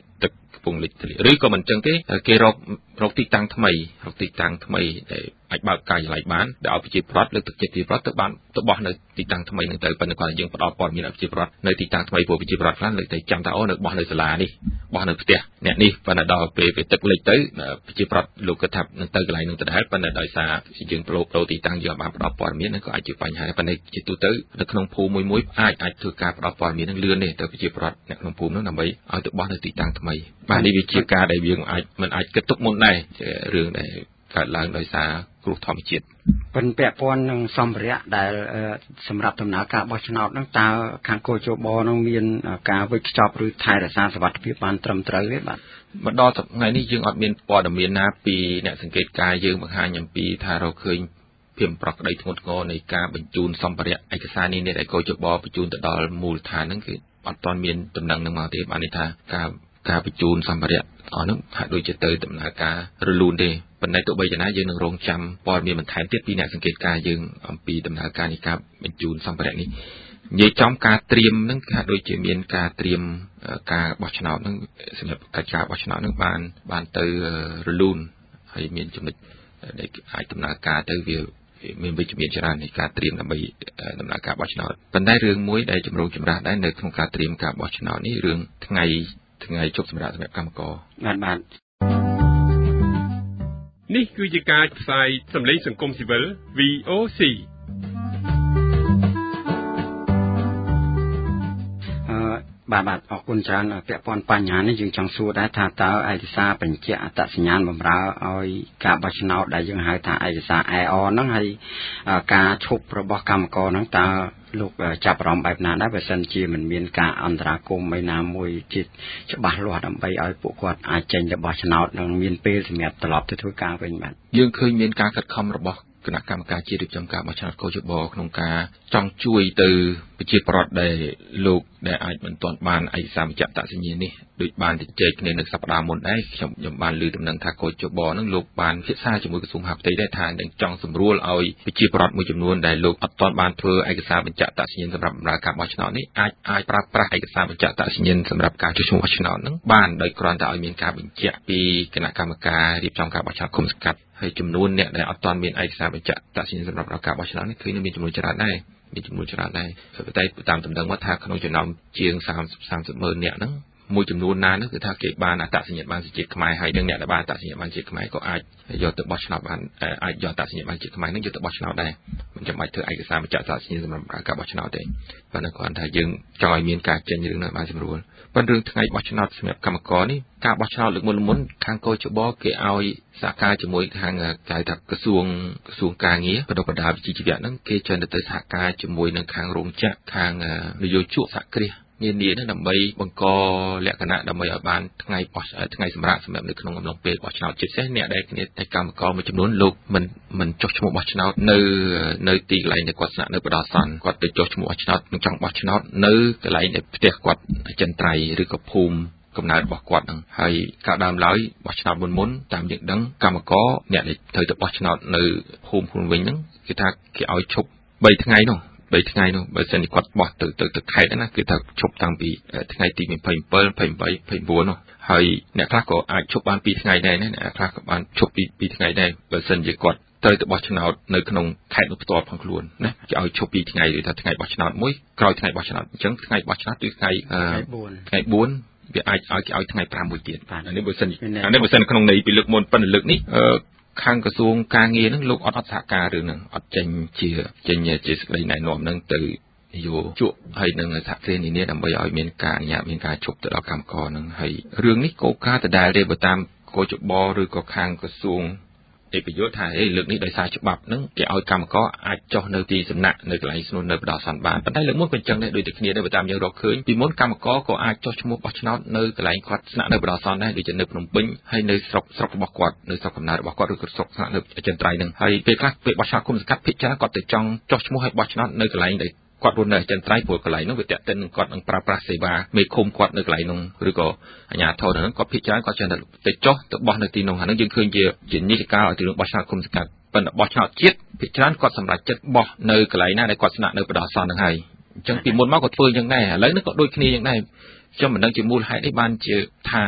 កំពុងលេចធ្លាឬក៏មិនចឹងទេគេរករកទីតាំងថ្មីរកទីតាំងថ្មីដែលអាចបើកកាយឡៃបានដែលឲ្យប្រជាប្រដ្ឋលើកទឹកចិត្តប្រជាប្រដ្ឋទៅបានទៅបោះនៅទីតាំងថ្មីនឹងទៅប៉ុន្តែគាត់យើងផ្ដល់ព័ត៌មានឲ្យប្រជាប្រដ្ឋនៅទីតាំងថ្មីព្រោះប្រជាប្រដ្ឋខ្លះលើកទៅចាំថាអូនៅបោះនៅសាលានេះបោះនៅផ្ទះអ្នកនេះប៉ុន្តែដល់ពេលពេលទឹកលិចទៅប្រជាប្រដ្ឋលោកគាត់ថានឹងទៅកន្លែងនោះទៅដែរប៉ុន្តែដោយសារយើងប្រូប្រូទីតាំងយើងបានផ្ដល់ព័ត៌មាននឹងក៏អាចជាបញ្ហាដែរប៉ុន្តែជាទូទៅនៅក្នុងភូមិមួយមួយអាចអាចធ្វើការផ្ដល់ព័ត៌មាននឹងលឿនទេទៅប្រជាប្រដ្ឋអ្នកក្នុងភូមិនោះដើម្បីឲ្យទៅបោះនៅទីតាំងថ្មីបាទនេះវាជាការដែលយើងអាចមិនអាចគិតទុកមុនដែររឿងដែលកើតឡើងដោយសារគ្រោះធម្មជាតិប៉ុន្តែពាក់ព័ន្ធនឹងសម្ភារៈដែលសម្រាប់ដំណើរការបោះឆ្នោតហ្នឹងតើខាងកោជបនឹងមានការវិច្ចខ្ចប់ឬថែរក្សាសុវត្ថិភាពបានត្រឹមត្រូវទេបាទមកដល់ថ្ងៃនេះយើងអត់មានព័ត៌មានណាពីអ្នកសង្កេតការយើងបង្ហាញអំពីថារកឃើញភាពប្រក្រតីធ្ងន់ធ្ងរនៃការបញ្ជូនសម្ភារៈឯកសារនេះដែលកោជបបញ្ជូនទៅដល់មូលដ្ឋានហ្នឹងគឺអត់ទាន់មានដំណឹងនឹងមកទេបានន័យថាការការបញ្ជូនសម្ភារៈអស់នោះហាក់ដូចជាទៅដំណើរការរលូនទេប៉ុន្តែទោះបីយ៉ាងណាយើងនឹងរងចាំព័ត៌មានបន្ថែមទៀតពីអ្នកសង្កេតការយើងអំពីដំណើរការនៃការបញ្ជូនសម្ភារៈនេះនិយាយចំការត្រៀមហ្នឹងគឺហាក់ដូចជាមានការត្រៀមការបោះឆ្នោតហ្នឹងសម្រាប់កិច្ចការបោះឆ្នោតហ្នឹងបានបានទៅរលូនហើយមានចំណុចដែលអាចដំណើរការទៅវាមានវិជ្ជមានច្រើននៃការត្រៀមដើម្បីដំណើរការបោះឆ្នោតប៉ុន្តែរឿងមួយដែលចម្រូងចម្រាសដែរនៅក្នុងការត្រៀមការបោះឆ្នោតនេះរឿងថ្ងៃថ្ងៃជប់សម្រាប់សម្រាប់កម្មករបាទបាទនេះគឺជាការផ្សាយសម្លេងសង្គមស៊ីវិល វី អូ ซีអឺបាទបាទអរគុណច្រើនពាក់ព័ន្ធបញ្ហានេះយើងចង់សួរដែរថាតើឯកសារបញ្ជាក់អត្តសញ្ញាណបម្រើឲ្យការបោះឆ្នោតដែលយើងហៅថាឯកសារ អេ អ ហ្នឹងហើយការឈប់របស់កម្មករហ្នឹងតើលោកចាប់អារម្មណ៍បែបណាដែរបើសិនជាមិនមានការអន្តរាគមន៍ឯណាមួយជាច្បាស់លាស់ដើម្បីឲ្យពួកគាត់អាចចេញទៅបោះឆ្នោតនិងមានពេលសម្រាប់ត្រឡប់ទៅធ្វើការវិញបាទយើងឃើញមានការខិតខំរបស់គណៈកម្មការជាតិរៀបចំការបោះឆ្នោតកោជបក្នុងការចង់ជួយទៅប្រជាប្រដ្ឋដែលលោកដែលអាចមិនទាន់បានឯកសារបញ្ជាក់អត្តសញ្ញាណនេះដូចបានជជែកគ្នានៅសប្តាហ៍មុនដែរខ្ញុំខ្ញុំបានលើដំណឹងថាកោជបនឹងលោកបានពិភាក្សាជាមួយក្រសួងមហាផ្ទៃដែរថានឹងចង់សម្រួលឲ្យប្រជាប្រដ្ឋមួយចំនួនដែលលោកអត់ទាន់បានធ្វើឯកសារបញ្ជាក់អត្តសញ្ញាណសម្រាប់បម្រើការបោះឆ្នោតនេះអាចអាចប្រើប្រាស់ឯកសារបញ្ជាក់អត្តសញ្ញាណសម្រាប់ការចុះឈ្មោះបោះឆ្នោតនឹងបានដោយគ្រាន់តែឲ្យមានការបញ្ជាក់ពីគណៈកម្មការរៀបចំការបោះឆ្នោតឃុំសង្កាត់ហើយចំនួនអ្នកដែលអត់ទាន់មានឯកសារបញ្ជាក់អត្តសញ្ញាណសម្រាប់ការបោះឆ្នោតនេះគឺមានចំនួនច្រើនដែរមានចំនួនច្រើនដែរតែតាមដំណឹងមកថាក្នុងចំណោមជាង30ម៉ឺនអ្នកហ្នឹងមួយចំនួនណានោះគឺថាគេបានអត្តសញ្ញាណបានជាតិខ្មែរហើយនឹងអ្នកដែលបានអត្តសញ្ញាណបានជាតិខ្មែរក៏អាចយកទៅបោះឆ្នោតបានអាចយកអត្តសញ្ញាណបានជាតិខ្មែរនឹងយកទៅបោះឆ្នោតដែរមិនចាំបាច់ធ្វើឯកសារបញ្ជាក់អត្តសញ្ញាណសម្រាប់ការបោះឆ្នោតទេប៉ុន្តែគ្រាន់តែយើងចង់ឲ្យមានការចេញរឿងនោះបានស្រួលប៉ុន្តែរឿងថ្ងៃបោះឆ្នោតសម្រាប់កម្មករនេះការបោះឆ្នោតលើកមុនមុនខាងកោជបគេឲ្យសហការជាមួយខាងកាយថាក្រសួងក្រសួងការងារបណ្ដុះបណ្ដាលវិជ្ជាជីវៈហ្នឹងគេចេញទៅសហការជាមួយនឹងខាងរោងចក្រខាងនយោជកសហគ្រាសនានានេះដើម្បីបង្កលក្ខណៈដើម្បីឲ្យបានថ្ងៃបោះថ្ងៃសម្រាប់សម្រាប់នៅក្នុងអំឡុងពេលបោះឆ្នោតជាពិសេសអ្នកដែលគ្នាតែកម្មករមួយចំនួនលោកមិនមិនចុះឈ្មោះបោះឆ្នោតនៅនៅទីកន្លែងដែលគាត់ស្នាក់នៅបដោះសន្នគាត់ទៅចុះឈ្មោះបោះឆ្នោតនឹងចង់បោះឆ្នោតនៅកន្លែងដែលផ្ទះគាត់អចិន្ត្រៃយ៍ឬក៏ភូមិកំណើតរបស់គាត់ហ្នឹងហើយកាលដើមឡើយបោះឆ្នោតមុនមុនតាមយើងដឹងកម្មករអ្នកដែលត្រូវទៅបោះឆ្នោតនៅភូមិខ្លួនវិញហ្នឹងគេថាគេឲ្យឈប់បីថ្ងៃនោះបីថ្ងៃនោះបើសិនជាគាត់បោះទៅទៅទៅខេត្តណាគឺថាឈប់តាំងពីថ្ងៃទីยี่สิบเจ็ด ยี่สิบแปด ยี่สิบเก้าនោះហើយអ្នកខ្លះក៏អាចឈប់បានពីរថ្ងៃដែរណាអ្នកខ្លះក៏បានឈប់ពីពីរថ្ងៃដែរបើសិនជាគាត់ត្រូវទៅបោះឆ្នោតនៅក្នុងខេត្តនោះផ្ទាល់ផងខ្លួនណាគេឲ្យឈប់ពីរថ្ងៃឬថាថ្ងៃបោះឆ្នោតមួយក្រោយថ្ងៃបោះឆ្នោតអញ្ចឹងថ្ងៃបោះឆ្នោតគឺថ្ងៃថ្ងៃបួនវាអាចឲ្យគេឲ្យថ្ងៃប្រាំមួយទៀតអានេះបើសិនអានេះបើសិនក្នុងន័យពីលើកមុនប៉ុន្តែលើកនេះអឺខាងក្រសួងការងារហ្នឹងលោកអត់អត់សហការរឿងហ្នឹងអត់ចេញជាចេញជាសេចក្តីណែនាំហ្នឹងទៅនយោជកហើយនឹងសហគ្រាសនានាដើម្បីឲ្យមានការអនុញ្ញាតមានការជប់ទៅដល់កម្មករហ្នឹងហើយរឿងនេះក៏ការដដែលទេបើតាមកោជបឬក៏ខាងក្រសួងឯកប្រយោជន៍ថាអេលើកនេះដោយសារច្បាប់ហ្នឹងគេឲ្យកម្មករអាចចុះនៅទីសំណាក់នៅកន្លែងស្នោះនៅបដោះសន្នបានប៉ុន្តែលើកមុនក៏អញ្ចឹងដែរដូចតែគ្នាដែរបើតាមយើងរកឃើញពីមុនកម្មករក៏អាចចុះឈ្មោះបោះឆ្នោតនៅកន្លែងគាត់ស្នាក់នៅបដោះសន្នដែរដូចជានៅភ្នំពេញហើយនៅស្រុកស្រុករបស់គាត់នៅស្រុកកំណើតរបស់គាត់ឬក៏ស្រុកស្នាក់នៅអចិន្ត្រៃយ៍ហ្នឹងហើយពេលខ្លះពេលបោះឆ្នោតគុំសង្កាត់ភិកច្រើនគាត់ទៅចង់ចុះឈ្មោះឲ្យបោះឆ្នោតនៅកន្លែងដែលគាត់រស់នៅអចិន្ត្រៃយ៍ព្រោះកន្លែងនោះវាតាក់ទិននឹងគាត់នឹងប្រើប្រាស់សេវាមេឃុំគាត់នៅកន្លែងនោះឬក៏អាជ្ញាធរហ្នឹងគាត់ភិកច្រើនគាត់ចេះតែទៅចុះទៅបោះនៅទីនោះហ្នឹងយើងឃើញជាជានិច្ចកាលឲ្យទីនោះបោះឆ្នោតគុំសង្កាត់ប៉ុន្តែបោះឆ្នោតជាតិភិកច្រើនគាត់សម្រេចចិត្តបោះនៅកន្លែងណាដែលគាត់ស្នាក់នៅបដោះសន្នហ្នឹងហើយអញ្ចឹងពីមុនមកក៏ធ្វើអញ្ចឹងដែរឥឡូវនេះក៏ដូចគ្នាអញ្ចឹងដែរខ្ញុំមិនដឹងជាមូលហេតុនេះបានជាថា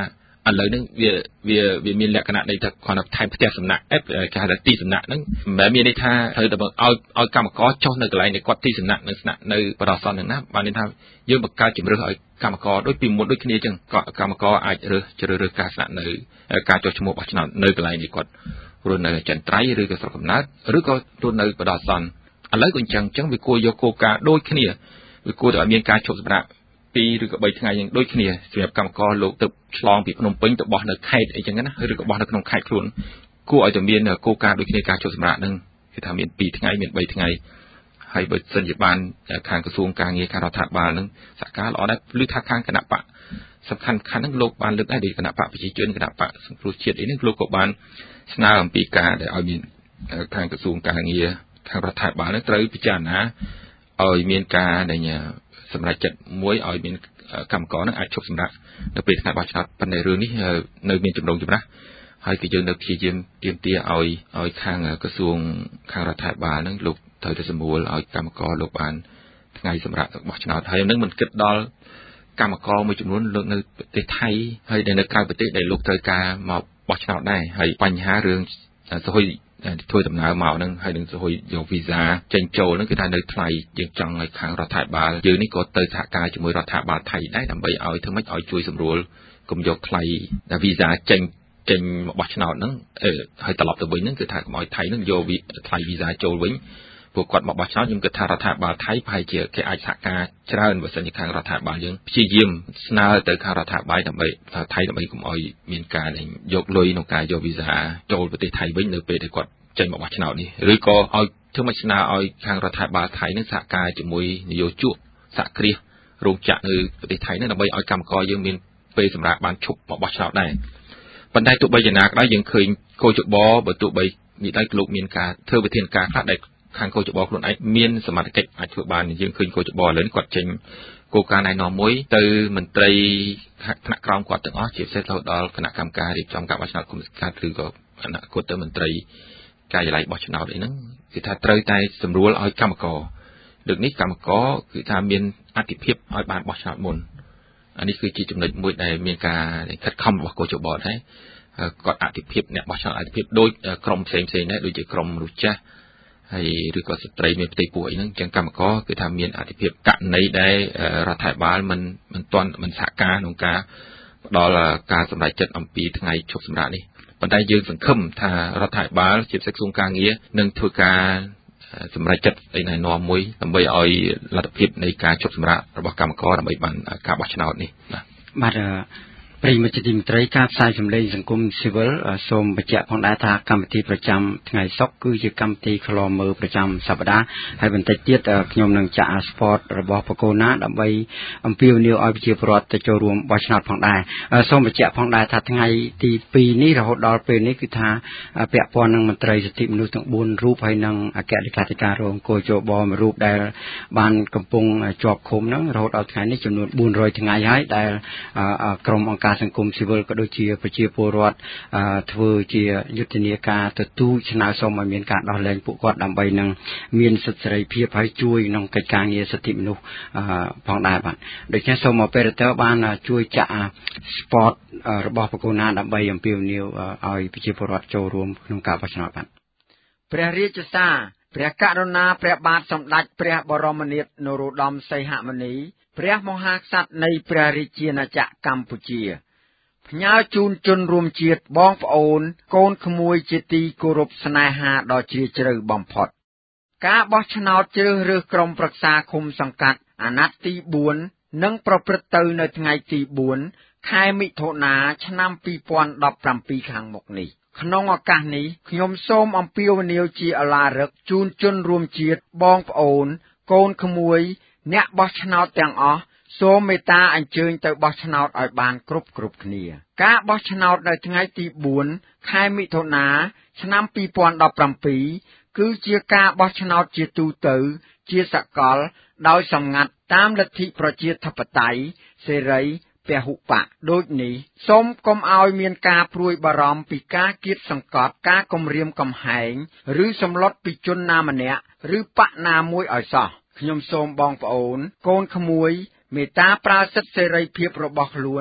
ឥឡូវហ្នឹងវាវាវាមានលក្ខណៈនៃថាគាត់ថាថែមផ្ទះសំណាក់គេហៅថាទីសំណាក់ហ្នឹងមិនមែនមានន័យថាត្រូវតែឲ្យឲ្យកម្មករចុះនៅកន្លែងនៃគាត់ទីសំណាក់នៅស្នាក់នៅបរិស័ទហ្នឹងណាបានន័យថាយើងបង្កើតជំរឿសឲ្យកម្មករដូចពីមុនដូចគ្នាអញ្ចឹងក៏កម្មករអាចរើសជ្រើសរើសការស្នាក់នៅការចុះឈ្មោះបោះឆ្នោតនៅកន្លែងនេះគាត់រស់នៅចិនត្រៃឬក៏ស្រុកកំណើតឬក៏រស់នៅបរិស័ទឥឡូវក៏អញ្ចឹងអញ្ចឹងវាគួរយកគោលការណ៍ដូចគ្នាវាគួរតែឲ្យមានការឈប់សម្រាកពីរឬក៏បីថ្ងៃយ៉ាងដូចគ្នាសម្រាប់កម្មករលោកទៅឆ្លងពីភ្នំពេញទៅបោះនៅខេត្តអីចឹងណាឬក៏បោះនៅក្នុងខេត្តខ្លួនគួរឲ្យតែមានគោលការណ៍ដូចគ្នាការឈប់សម្រាកហ្នឹងគឺថាមានពីរថ្ងៃមានបីថ្ងៃហើយបើសិនជាបានខាងក្រសួងការងារខាងរដ្ឋាភិបាលហ្នឹងសហការល្អដែរឬថាខាងគណៈបកសំខាន់ខាងហ្នឹងលោកបានលើកដែរដោយគណៈបកប្រជាជនគណៈបកសង្គ្រោះជាតិអីហ្នឹងលោកក៏បានស្នើអំពីការដែលឲ្យមានខាងក្រសួងការងារខាងរដ្ឋាភិបាលហ្នឹងត្រូវពិចារណាឲ្យមានការដែលសម្រាប់ចិត្តមួយឲ្យមានកម្មករនឹងអាចឈប់សម្រាកនៅពេលថ្ងៃបោះឆ្នោតប៉ុន្តែរឿងនេះនៅមានចម្រុងចម្រាស់ហើយគឺយើងនៅព្យាយាមទាមទារឲ្យឲ្យខាងក្រសួងខាងរដ្ឋាភិបាលនឹងលោកត្រូវតែសម្រួលឲ្យកម្មករលោកបានថ្ងៃសម្រាប់បោះឆ្នោតហើយនឹងមិនគិតដល់កម្មករមួយចំនួនលោកនៅប្រទេសថៃហើយដែលនៅក្រៅប្រទេសដែលលោកត្រូវការមកបោះឆ្នោតដែរហើយបញ្ហារឿងសហយធ្វើដំណើរមកហ្នឹងហើយនឹងសហយយកវីសាចេញចូលហ្នឹងគឺថានៅថ្លៃយើងចង់ឲ្យខាងរដ្ឋាភិបាលយើងនេះក៏ទៅសហការជាមួយរដ្ឋាភិបាលថៃដែរដើម្បីឲ្យធ្វើម៉េចឲ្យជួយសម្រួលកុំយកថ្លៃវីសាចេញចេញមកបោះឆ្នោតហ្នឹងហើយត្រឡប់ទៅវិញហ្នឹងគឺថាកុំឲ្យថៃហ្នឹងយកថ្លៃវីសាចូលវិញពួកគាត់មកបោះឆ្នោតខ្ញុំគិតថារដ្ឋាភិបាលថៃប្រហែលជាគេអាចសហការច្រើនបើសិនជាខាងរដ្ឋាភិបាលយើងព្យាយាមស្នើទៅខាងរដ្ឋាភិបាលដើម្បីថៃដើម្បីកុំឲ្យមានការយកលុយក្នុងការយកវីសាចូលប្រទេសថៃវិញនៅពេលដែលគាត់ចេញមកបោះឆ្នោតនេះឬក៏ឲ្យធ្វើមិនស្នើឲ្យខាងរដ្ឋាភិបាលថៃនឹងសហការជាមួយនយោជកសហគ្រាសរោងចក្រនៅប្រទេសថៃនឹងដើម្បីឲ្យកម្មករយើងមានពេលសម្រាប់បានឈប់មកបោះឆ្នោតដែរប៉ុន្តែទោះបីយ៉ាងណាក៏ដោយយើងឃើញកោជបបើទោះបីមានដៃលោកមានការធ្វើវិធានការខ្លះដែលខាងកោជបខ្លួនឯងមានសមត្ថកិច្ចអាចធ្វើបានយើងឃើញកោជបឥឡូវគាត់ចេញគោលការណ៍ណែនាំមួយទៅមន្ត្រីថ្នាក់ក្រោមគាត់ទាំងអស់ជាពិសេសរហូតដល់គណៈកម្មការរៀបចំការបោះឆ្នោតគុំសង្កាត់ឬក៏អនាគតទៅមន្ត្រីការិយាល័យបោះឆ្នោតអីហ្នឹងគឺថាត្រូវតែសម្រួលឲ្យកម្មករលើកនេះកម្មករគឺថាមានអធិភាពឲ្យបានបោះឆ្នោតមុនអានេះគឺជាចំណុចមួយដែលមានការខិតខំរបស់កោជបដែរគាត់អធិភាពអ្នកបោះឆ្នោតអធិភាពដូចក្រុមផ្សេងផ្សេងដែរដូចជាក្រុមមនុស្សចាស់ហើយឬក៏ស្ត្រីមានផ្ទៃពោះអីហ្នឹងអញ្ចឹងកម្មករគឺថាមានអធិភាពករណីដែលរដ្ឋាភិបាលមិនមិនទាន់មិនសហការក្នុងការផ្ដល់ការសម្រេចចិត្តអំពីថ្ងៃឈប់សម្រាកនេះប៉ុន្តែយើងសង្ឃឹមថារដ្ឋាភិបាលជាពិសេសក្រសួងការងារនឹងធ្វើការសម្រេចចិត្តឯណែនាំមួយដើម្បីឲ្យលទ្ធភាពនៃការឈប់សម្រាករបស់កម្មករដើម្បីបានការបោះឆ្នោតនេះបាទប្រិយមិត្តទីមេត្រីការផ្សាយសម្លេងសង្គមស៊ីវិលសូមបញ្ជាក់ផងដែរថាកម្មវិធីប្រចាំថ្ងៃសុក្រគឺជាកម្មវិធីខ្លមមើលប្រចាំសប្តាហ៍ហើយបន្តិចទៀតខ្ញុំនឹងចាក់ sport របស់បកូណាដើម្បីអំពាវនាវឲ្យប្រជាពលរដ្ឋទៅចូលរួមបោះឆ្នោតផងដែរសូមបញ្ជាក់ផងដែរថាថ្ងៃទីពីរនេះរហូតដល់ពេលនេះគឺថាពាក់ព័ន្ធនឹងមន្ត្រីសិទ្ធិមនុស្សទាំងបួនរូបហើយនិងអគ្គលេខាធិការរងគោជបមួយរូបដែលបានកំពុងជាប់ឃុំហ្នឹងរហូតដល់ថ្ងៃនេះចំនួនបួនរយថ្ងៃហើយដែលក្រុមអង្គការសង្គមស៊ីវិលក៏ដូចជាប្រជាពលរដ្ឋធ្វើជាយុទ្ធនាការទទូចស្នើសុំឲ្យមានការដោះលែងពួកគាត់ដើម្បីនឹងមានសិទ្ធិសេរីភាពហើយជួយក្នុងកិច្ចការងារសិទ្ធិមនុស្សផងដែរបាទដូច្នេះសូមអពេរតើបានជួយចាក់ sport របស់បកូណាដើម្បីអំពាវនាវឲ្យប្រជាពលរដ្ឋចូលរួមក្នុងការបោះឆ្នោតបាទព្រះរាជសារព្រះករុណាព្រះបាទសម្ដេចព្រះបរមនាថនរោត្តមសីហមុនីព្រះមហាក្សត្រនៃព្រះរាជាណាចក្រកម្ពុជាផ្ញើជូនជនរួមជាតិបងប្អូនកូនក្មួយជាទីគោរពស្នេហាដ៏ជ្រាលជ្រៅបំផុតការបោះឆ្នោតជ្រើសរើសក្រុមប្រឹក្សាឃុំសង្កាត់អាណត្តិទីបួននឹងប្រព្រឹត្តទៅនៅថ្ងៃទីបួនខែមិថុនាឆ្នាំពីរពាន់ដប់ប្រាំពីរខាងមុខនេះក្នុងឱកាសនេះខ្ញុំសូមអំពាវនាវជាឧឡារិកជូនជនរួមជាតិបងប្អូនកូនក្មួយអ្នកបោះឆ្នោតទាំងអស់សូមមេត្តាអញ្ជើញទៅបោះឆ្នោតឲ្យបានគ្រប់គ្រប់គ្នាការបោះឆ្នោតនៅថ្ងៃទីបួនខែមិថុនាឆ្នាំពីរពាន់ដប់ប្រាំពីរគឺជាការបោះឆ្នោតជាទូទៅជាសកលដោយសម្ងាត់តាមលទ្ធិប្រជាធិបតេយ្យសេរីពហុបកដូចនេះសូមកុំឲ្យមានការព្រួយបារម្ភពីការគៀបសង្កត់ការគំរាមកំហែងឬសម្លុតពីជនណាម្នាក់ឬបកណាមួយឲ្យសោះខ្ញុំសូមបងប្អូនកូនក្មួយមេត្តាប្រើសិទ្ធិសេរីភាពរបស់ខ្លួន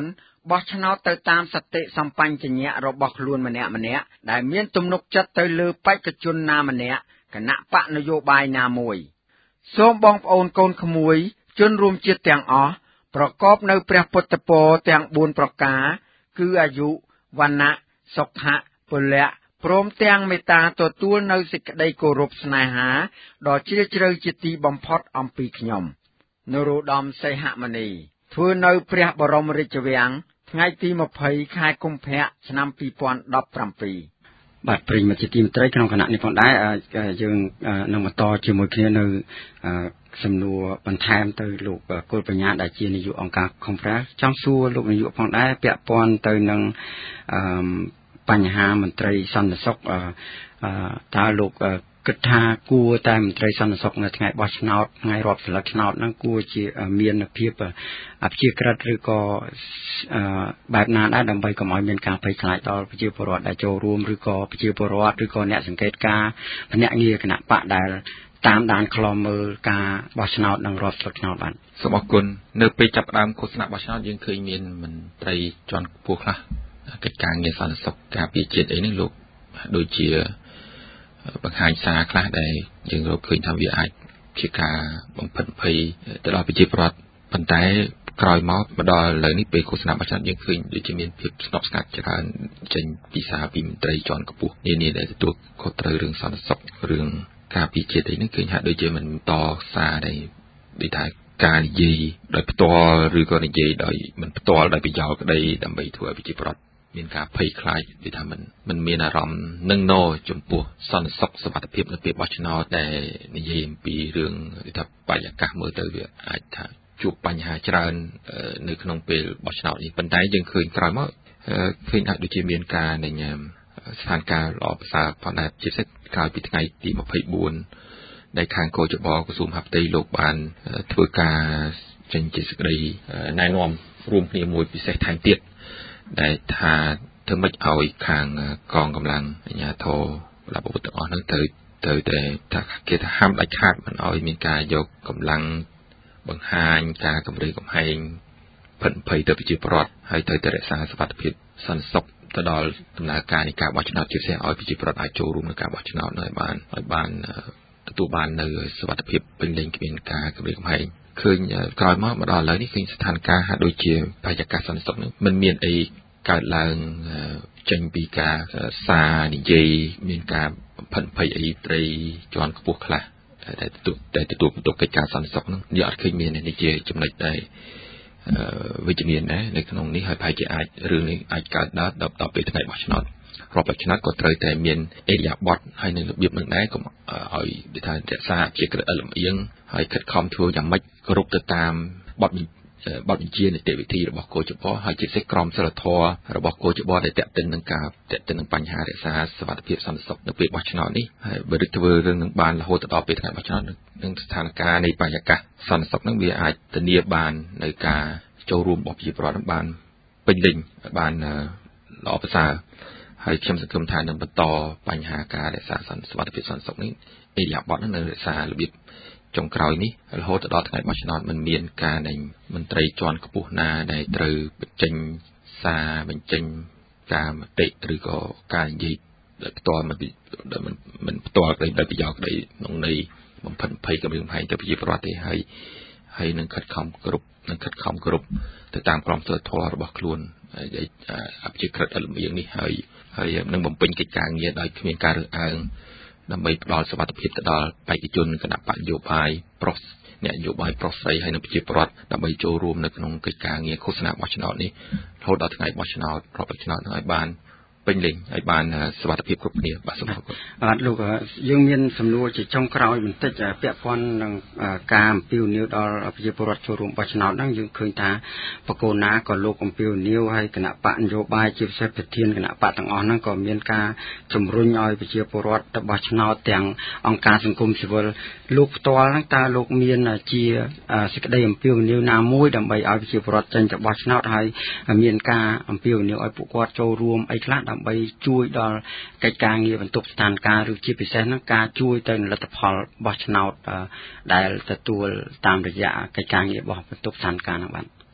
បោះឆ្នោតទៅតាមសតិសម្បញ្ញៈរបស់ខ្លួនម្នាក់ម្នាក់ដែលមានទំនុកចិត្តទៅលើបេក្ខជនណាម្នាក់គណៈបកនយោបាយណាមួយសូមបងប្អូនកូនក្មួយជនរួមជាតិទាំងអស់ប្រកបនៅព្រះពុទ្ធពរទាំងបួនប្រការគឺអាយុវណ្ណៈសុខៈពលៈព្រមទាំងមេត្តាទទួលនៅសេចក្តីគោរពស្នេហាដ៏ជ្រាលជ្រៅជាទីបំផុតអំពីខ្ញុំនរោត្តមសីហមុនីធ្វើនៅព្រះបរមរាជវាំងថ្ងៃទីម្ភៃខែកុម្ភៈឆ្នាំពីរពាន់ដប់ប្រាំពីរបាទប្រិយមិត្តជាទីមេត្រីក្នុងគណៈនេះផងដែរយើងនឹងបន្តជាមួយគ្នានៅសំណួរបន្ថែមទៅលោកគុលបញ្ញាដែលជានាយកអង្គការ Conference ចង់សួរលោកនាយកផងដែរពាក់ព័ន្ធទៅនឹងបញ្ហាមន្ត្រីសន្តិសុខតើលោកគិតថាគួរតែមន្ត្រីសន្តិសុខនៅថ្ងៃបោះឆ្នោតថ្ងៃរាប់ស្លឹកឆ្នោតហ្នឹងគួរជាមានភាពអព្យាក្រឹតឬក៏បែបណាដែរដើម្បីកុំឲ្យមានការភ័យខ្លាចដល់ប្រជាពលរដ្ឋដែលចូលរួមឬក៏ប្រជាពលរដ្ឋឬក៏អ្នកសង្កេតការណ៍ភ្នាក់ងារគណៈបកដែលតាមដានខ្លំមើលការបោះឆ្នោតនិងរាប់ស្លឹកឆ្នោតបានសូមអរគុណនៅពេលចាប់ផ្ដើមឃោសនាបោះឆ្នោតយើងឃើញមានមន្ត្រីជាន់ខ្ពស់ខ្លះកិច្ចការងារសន្តិសុខការពារជាតិអីហ្នឹងលោកដូចជាបង្ហាញសារខ្លះដែលយើងរកឃើញថាវាអាចជាការបំផិតភ័យទៅដល់ប្រជាពលរដ្ឋប៉ុន្តែក្រោយមកមកដល់ឥឡូវនេះពេលឃោសនាបោះឆ្នោតយើងឃើញដូចជាមានភាពស្ងប់ស្ងាត់ច្រើនចេញពីសារពីមន្ត្រីជាន់ខ្ពស់នានាដែលទទួលខុសត្រូវរឿងសន្តិសុខរឿងការពារជាតិអីហ្នឹងឃើញហាក់ដូចជាមិនតសារដែលដូចថាការនិយាយដោយផ្ទាល់ឬក៏និយាយដោយមិនផ្ទាល់ដោយប្រយោលក្តីដើម្បីធ្វើឲ្យប្រជាពលរដ្ឋមានការភ័យខ្លាចដូចថាមិនមិនមានអារម្មណ៍នឹងណចំពោះសន្តិសុខសុវត្ថិភាពនៅពេលបោះឆ្នោតដែលនិយាយអំពីរឿងដូចថាបរិយាកាសមើលទៅវាអាចថាជួបបញ្ហាច្រើននៅក្នុងពេលបោះឆ្នោតនេះប៉ុន្តែយើងឃើញក្រោយមកឃើញថាដូចជាមានការនៃស្ថានភាពល្អប្រសើរផងដែរជាពិសេសក្រោយពីថ្ងៃទីម្ភៃបួនដែលខាងកោចបក្រសួងមហាផ្ទៃលោកបានធ្វើការចេញជាសេចក្តីណែនាំរួមគ្នាមួយពិសេសថែមទៀតដែលថាធ្វើម៉េចឲ្យខាងកងកម្លាំងអាជ្ញាធរបព្វទាំងអស់ហ្នឹងទៅទៅតែថាគេថាហាមដាច់ខាតមិនឲ្យមានការយកកម្លាំងបង្ហាញការគំរាមកំហែងផិនភ័យទៅប្រជាពលរដ្ឋហើយទៅតែរក្សាសុវត្ថិភាពសន្តិសុខទៅដល់ដំណើរការនៃការបោះឆ្នោតជាពិសេសឲ្យប្រជាពលរដ្ឋអាចចូលរួមក្នុងការបោះឆ្នោតនៅឲ្យបានឲ្យបានទទួលបាននៅសុវត្ថិភាពពេញលេញគ្មានការគំរាមកំហែងឃើញក្រោយមកមកដល់ឥឡូវនេះឃើញស្ថានភាពហាក់ដូចជាបរិយាកាសសន្តិសុខនេះមិនមានអីកើតឡើងចេញពីការសារនិយាយមានការបំផិតភ័យអីត្រីជាន់ខ្ពស់ខ្លះតែទទួលតែទទួលបន្ទុកកិច្ចការសន្តិសុខហ្នឹងយើងអត់ឃើញមាននេះជាចំណុចដែលវិជ្ជមានដែរនៅក្នុងនេះហើយប្រហែលជាអាចរឿងនេះអាចកើតដល់ដល់ពេលថ្ងៃបោះឆ្នោតរាប់បោះឆ្នោតក៏ត្រូវតែមានអេរិយាបថហើយនឹងរបៀបនឹងដែរកុំឲ្យដូចថារក្សាជាក្រឹតលំអៀងហើយខិតខំធ្វើយ៉ាងម៉េចគ្រប់ទៅតាមបទបទបញ្ជានីតិវិធីរបស់កោចបហើយជាពិសេសក្រមសីលធម៌របស់កោចបដែលតាក់ទិននឹងការតាក់ទិននឹងបញ្ហារក្សាសុវត្ថិភាពសន្តិសុខនៅពេលបោះឆ្នោតនេះហើយបើដូចធ្វើរឿងនឹងបានរហូតដល់ពេលថ្ងៃបោះឆ្នោតនឹងស្ថានភាពនៃបរិយាកាសសន្តិសុខនឹងវាអាចធានាបាននៅការចូលរួមរបស់ប្រជាពលរដ្ឋបានពេញលេញបានល្អប្រសើរហើយខ្ញុំសង្ឃឹមថានឹងបន្តបញ្ហាការរក្សាសន្តិសុខភាពសន្តិសុខនេះអេរិយាបថនឹងរក្សារបៀបចុងក្រោយនេះរហូតដល់ថ្ងៃបោះឆ្នោតមិនមានការនៃមន្ត្រីជាន់ខ្ពស់ណាដែលត្រូវបញ្ចេញសារបញ្ចេញការមតិឬក៏ការនិយាយដោយផ្ទាល់មិនមិនផ្ទាល់ដោយប្រយោគក្តីក្នុងន័យបំផិតភ័យគំរាមកំហែងទៅប្រជាពលរដ្ឋទេហើយហើយនឹងខិតខំគ្រប់នឹងខិតខំគ្រប់ទៅតាមក្រមសីលធម៌របស់ខ្លួនហើយអភិជាក្រិតអលមៀងនេះហើយហើយនឹងបំពេញកិច្ចការងារដោយគ្មានការរើសអើងដើម្បីផ្ដល់សុវត្ថិភាពទៅដល់បេក្ខជនគណៈបកនយោបាយប្រុសអ្នកនយោបាយប្រុសស្រីហើយនិងប្រជាពលរដ្ឋដើម្បីចូលរួមនៅក្នុងកិច្ចការងារឃោសនាបោះឆ្នោតនេះរហូតដល់ថ្ងៃបោះឆ្នោតរាប់បោះឆ្នោតនឹងឲ្យបានពេញលេញឲ្យបានសុវត្ថិភាពគ្រប់គ្នាបាទសូមអរគុណបាទលោកយើងមានសំណួរជាចុងក្រោយបន្តិចពាក់ព័ន្ធនឹងការអំពាវនាវដល់ប្រជាពលរដ្ឋចូលរួមបោះឆ្នោតហ្នឹងយើងឃើញថាបកគោណាក៏លោកអំពាវនាវឲ្យគណៈបកនយោបាយជាពិសេសប្រធានគណៈបកទាំងអស់ហ្នឹងក៏មានការជំរុញឲ្យប្រជាពលរដ្ឋទៅបោះឆ្នោតទាំងអង្គការសង្គមស៊ីវិលលោកផ្ទាល់ហ្នឹងតើលោកមានជាសេចក្តីអំពាវនាវណាមួយដើម្បីឲ្យប្រជាពលរដ្ឋចេញទៅបោះឆ្នោតហើយមានការអំពាវនាវឲ្យពួកគាត់ចូលរួមអីខ្លះដើម្បីជួយដល់កិច្ចការងារបន្ទប់ស្ថានភាពឬជាពិសេសហ្នឹងការជួយទៅលទ្ធផលបោះឆ្នោតដែលទទួលតាមរយៈកិច្ចការងាររបស់បន្ទប់ស្ថានភាពហ្នឹងបាទ